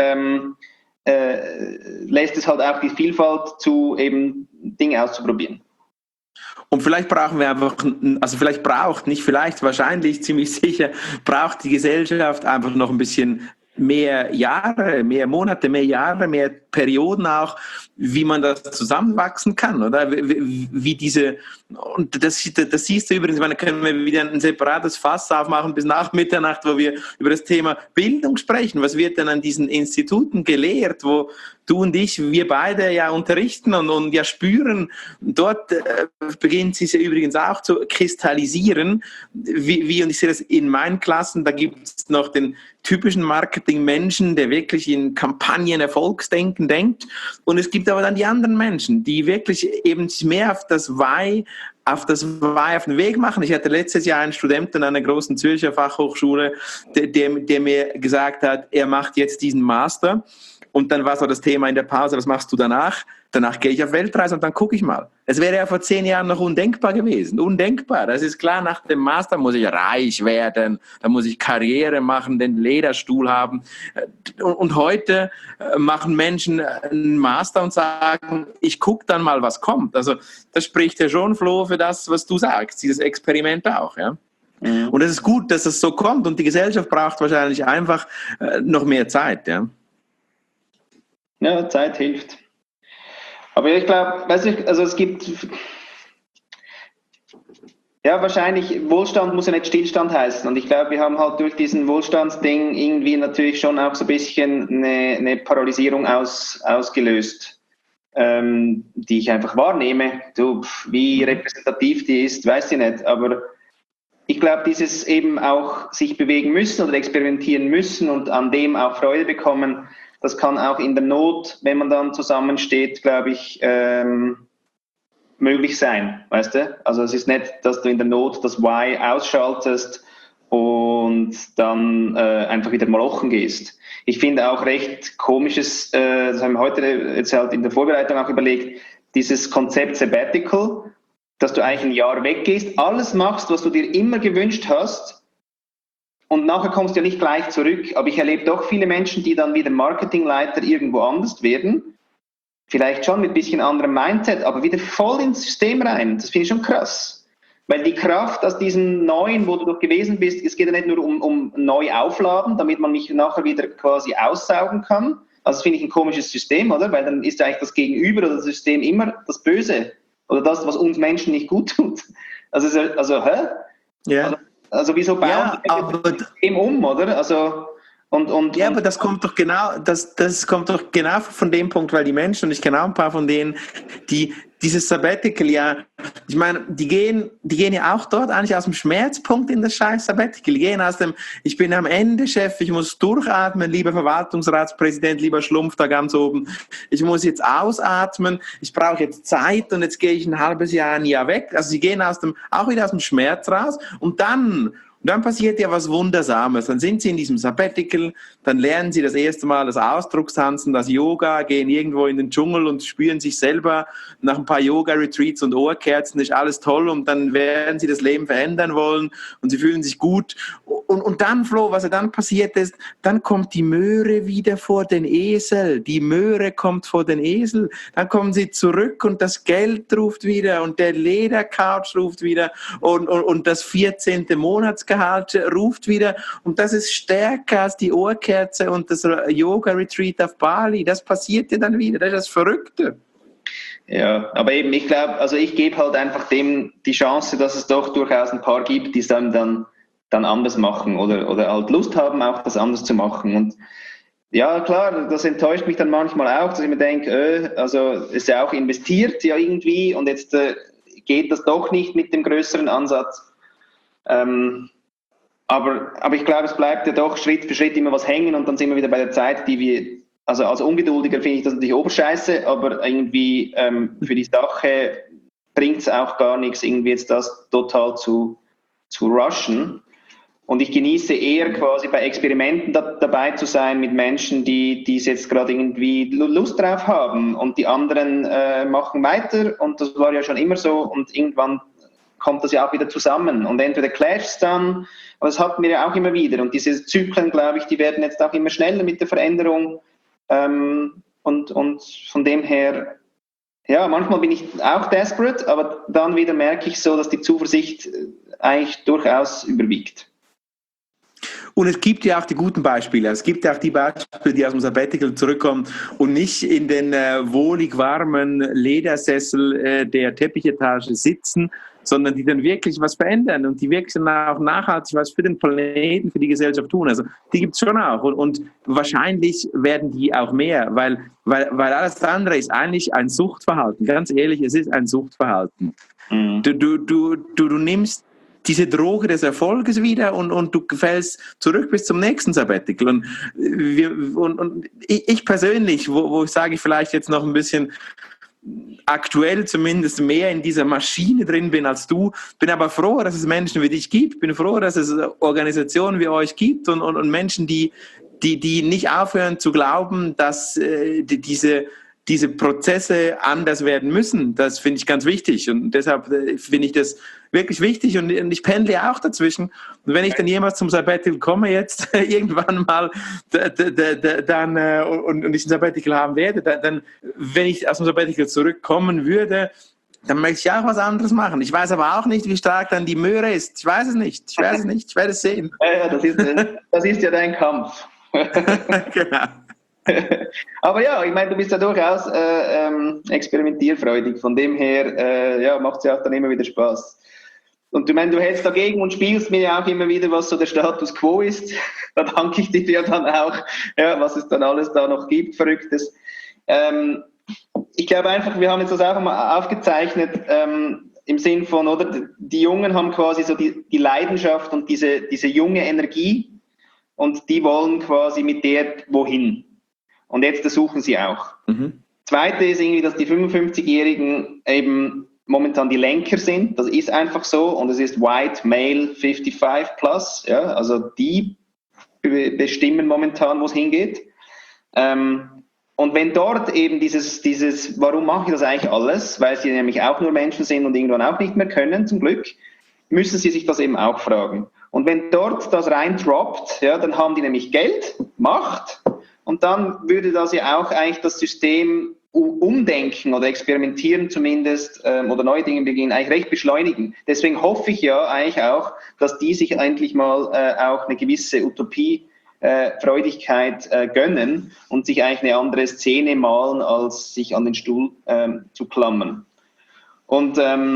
lässt es halt auch die Vielfalt zu, eben Dinge auszuprobieren. Und vielleicht brauchen wir einfach, also vielleicht braucht, nicht vielleicht, wahrscheinlich, ziemlich sicher, braucht die Gesellschaft einfach noch ein bisschen mehr Jahre, mehr Monate, mehr Jahre, mehr Perioden auch, wie man das zusammenwachsen kann, oder? Wie diese, und das siehst du übrigens, da können wir wieder ein separates Fass aufmachen bis nach Mitternacht, wo wir über das Thema Bildung sprechen. Was wird denn an diesen Instituten gelehrt, wo du und ich, wir beide ja unterrichten und ja spüren, dort beginnt sie übrigens auch zu kristallisieren, wie, und ich sehe das in meinen Klassen, da gibt es noch den typischen Marketing-Menschen, der wirklich in Kampagnen, Erfolgsdenken denkt, und es gibt aber dann die anderen Menschen, die wirklich eben mehr auf das Why auf den Weg machen. Ich hatte letztes Jahr einen Studenten an einer großen Zürcher Fachhochschule, der mir gesagt hat, er macht jetzt diesen Master. Und dann war so das Thema in der Pause, was machst du danach? Danach gehe ich auf Weltreise und dann gucke ich mal. Es wäre ja vor 10 Jahren noch undenkbar gewesen. Undenkbar. Das ist klar, nach dem Master muss ich reich werden, da muss ich Karriere machen, den Lederstuhl haben. Und heute machen Menschen einen Master und sagen, ich gucke dann mal, was kommt. Also das spricht ja schon, Flo, für das, was du sagst, dieses Experiment auch. Ja? Und es ist gut, dass es so kommt, und die Gesellschaft braucht wahrscheinlich einfach noch mehr Zeit. Ja? Ja, Zeit hilft. Aber ich glaube, also es gibt, ja, wahrscheinlich, Wohlstand muss ja nicht Stillstand heißen. Und ich glaube, wir haben halt durch diesen Wohlstandsding irgendwie natürlich schon auch so ein bisschen eine Paralysierung ausgelöst, die ich einfach wahrnehme. Du, wie repräsentativ die ist, weiß ich nicht. Aber ich glaube, dieses eben auch sich bewegen müssen oder experimentieren müssen und an dem auch Freude bekommen, das kann auch in der Not, wenn man dann zusammensteht, glaube ich, möglich sein, weißt du? Also es ist nicht, dass du in der Not das Why ausschaltest und dann einfach wieder malochen gehst. Ich finde auch recht komisches, das haben wir heute jetzt halt in der Vorbereitung auch überlegt, dieses Konzept Sabbatical, dass du eigentlich ein Jahr weggehst, alles machst, was du dir immer gewünscht hast, und nachher kommst du ja nicht gleich zurück. Aber ich erlebe doch viele Menschen, die dann wieder Marketingleiter irgendwo anders werden. Vielleicht schon mit ein bisschen anderem Mindset, aber wieder voll ins System rein. Das finde ich schon krass. Weil die Kraft aus diesem Neuen, wo du doch gewesen bist, es geht ja nicht nur um neu aufladen, damit man mich nachher wieder quasi aussaugen kann. Also das finde ich ein komisches System, oder? Weil dann ist ja eigentlich das Gegenüber oder das System immer das Böse. Oder das, was uns Menschen nicht gut tut. Also hä? Ja. Also wieso bauen wir das System um, oder? Also aber das kommt doch genau, das kommt doch genau von dem Punkt, weil die Menschen, und ich kenne auch ein paar von denen, die dieses Sabbatical, ja, ich meine, die gehen ja auch dort eigentlich aus dem Schmerzpunkt in das scheiß Sabbatical. Die gehen aus dem, ich bin am Ende Chef, ich muss durchatmen, lieber Verwaltungspräsident, lieber Schlumpf da ganz oben. Ich muss jetzt ausatmen, ich brauche jetzt Zeit und jetzt gehe ich ein halbes Jahr, ein Jahr weg. Also sie gehen auch wieder aus dem Schmerz raus, und dann passiert ja was Wundersames. Dann sind sie in diesem Sabbatical, dann lernen sie das erste Mal das Ausdruckstanzen, das Yoga, gehen irgendwo in den Dschungel und spüren sich selber. Nach ein paar Yoga-Retreats und Ohrkerzen ist alles toll, und dann werden sie das Leben verändern wollen und sie fühlen sich gut. Und dann, Flo, was ja dann passiert ist, dann kommt die Möhre wieder vor den Esel. Die Möhre kommt vor den Esel. Dann kommen sie zurück und das Geld ruft wieder und der Ledercouch ruft wieder und das 14. Monatsgehalt ruft wieder, und das ist stärker als die Ohrkerze und das Yoga-Retreat auf Bali. Das passiert ja dann wieder. Das ist das Verrückte. Ja, aber eben, ich glaube, also ich gebe halt einfach dem die Chance, dass es doch durchaus ein paar gibt, die es dann anders machen oder halt Lust haben, auch das anders zu machen. Und ja, klar, das enttäuscht mich dann manchmal auch, dass ich mir denke, also ist ja auch investiert ja irgendwie, und jetzt geht das doch nicht mit dem größeren Ansatz. Aber ich glaube, es bleibt ja doch Schritt für Schritt immer was hängen, und dann sind wir wieder bei der Zeit, die wir, also als Ungeduldiger finde ich das natürlich oberscheiße, aber irgendwie für die Sache bringt es auch gar nichts, irgendwie jetzt das total zu rushen. Und ich genieße eher quasi bei Experimenten dabei zu sein mit Menschen, die es jetzt gerade irgendwie Lust drauf haben, und die anderen machen weiter, und das war ja schon immer so, und irgendwann kommt das ja auch wieder zusammen, und entweder clasht es dann, aber das hatten wir ja auch immer wieder, und diese Zyklen, glaube ich, die werden jetzt auch immer schneller mit der Veränderung, und von dem her ja, manchmal bin ich auch desperate, aber dann wieder merke ich so, dass die Zuversicht eigentlich durchaus überwiegt. Und es gibt ja auch die guten Beispiele. Es gibt ja auch die Beispiele, die aus dem Sabbatical zurückkommen und nicht in den wohlig warmen Ledersessel der Teppichetage sitzen, sondern die dann wirklich was verändern und die wirklich dann auch nachhaltig was für den Planeten, für die Gesellschaft tun. Also die gibt es schon auch. Und wahrscheinlich werden die auch mehr, weil alles andere ist eigentlich ein Suchtverhalten. Ganz ehrlich, es ist ein Suchtverhalten. Mhm. Du nimmst diese Droge des Erfolges wieder und du fällst zurück bis zum nächsten Sabbatical. Und ich persönlich, wo ich sage, ich vielleicht jetzt noch ein bisschen aktuell zumindest mehr in dieser Maschine drin bin als du, bin aber froh, dass es Menschen wie dich gibt, bin froh, dass es Organisationen wie euch gibt und Menschen, die nicht aufhören zu glauben, dass diese Prozesse anders werden müssen. Das finde ich ganz wichtig und deshalb finde ich das wirklich wichtig und ich pendle auch dazwischen. Und wenn ich dann jemals zum Sabbatical komme jetzt, irgendwann mal, dann und ich ein Sabbatical haben werde, dann, wenn ich aus dem Sabbatical zurückkommen würde, dann möchte ich auch was anderes machen. Ich weiß aber auch nicht, wie stark dann die Möhre ist. Ich weiß es nicht. Ich werde es sehen. Ja, das ist ja dein Kampf. Genau. Aber ja, ich meine, du bist ja durchaus experimentierfreudig. Von dem her macht es ja auch dann immer wieder Spaß. Und du hältst dagegen und spielst mir ja auch immer wieder, was so der Status Quo ist. Da danke ich dir ja dann auch, was es dann alles da noch gibt, Verrücktes. Ich glaube einfach, wir haben jetzt das auch mal aufgezeichnet, im Sinn von, oder die Jungen haben quasi so die Leidenschaft und diese junge Energie und die wollen quasi mit der wohin. Und jetzt suchen sie auch. Mhm. Zweite ist irgendwie, dass die 55-Jährigen eben momentan die Lenker sind. Das ist einfach so. Und es ist White Male 55 plus. Ja, also die bestimmen momentan, wo es hingeht. Und wenn dort eben dieses, warum mache ich das eigentlich alles? Weil sie nämlich auch nur Menschen sind und irgendwann auch nicht mehr können, zum Glück, müssen sie sich das eben auch fragen. Und wenn dort das reindroppt, dann haben die nämlich Geld, Macht, und dann würde das ja auch eigentlich das System umdenken oder experimentieren zumindest oder neue Dinge beginnen, eigentlich recht beschleunigen. Deswegen hoffe ich ja eigentlich auch, dass die sich endlich mal auch eine gewisse Utopie, Freudigkeit gönnen und sich eigentlich eine andere Szene malen, als sich an den Stuhl zu klammern. Und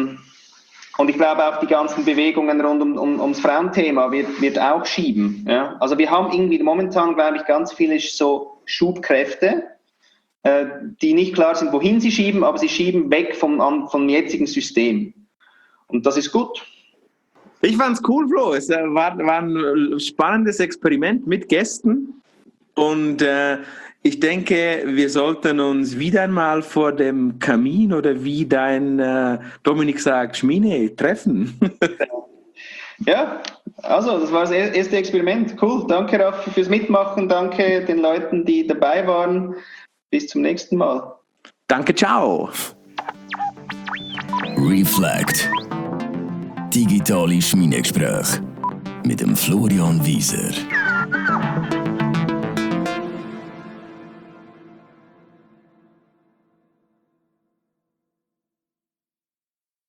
ich glaube auch die ganzen Bewegungen rund ums Frauenthema wird auch schieben. Ja? Also wir haben irgendwie momentan, glaube ich, ganz viele so Schubkräfte, die nicht klar sind, wohin sie schieben, aber sie schieben weg vom jetzigen System. Und das ist gut. Ich fand's cool, Flo. Es war ein spannendes Experiment mit Gästen und ich denke, wir sollten uns wieder einmal vor dem Kamin oder wie dein Dominik sagt, Schmine treffen. Ja, also das war das erste Experiment. Cool, danke Raffi fürs Mitmachen, danke den Leuten, die dabei waren. Bis zum nächsten Mal. Danke, ciao. Reflect. Digitale Schmiedegespräche mit dem Florian Wieser.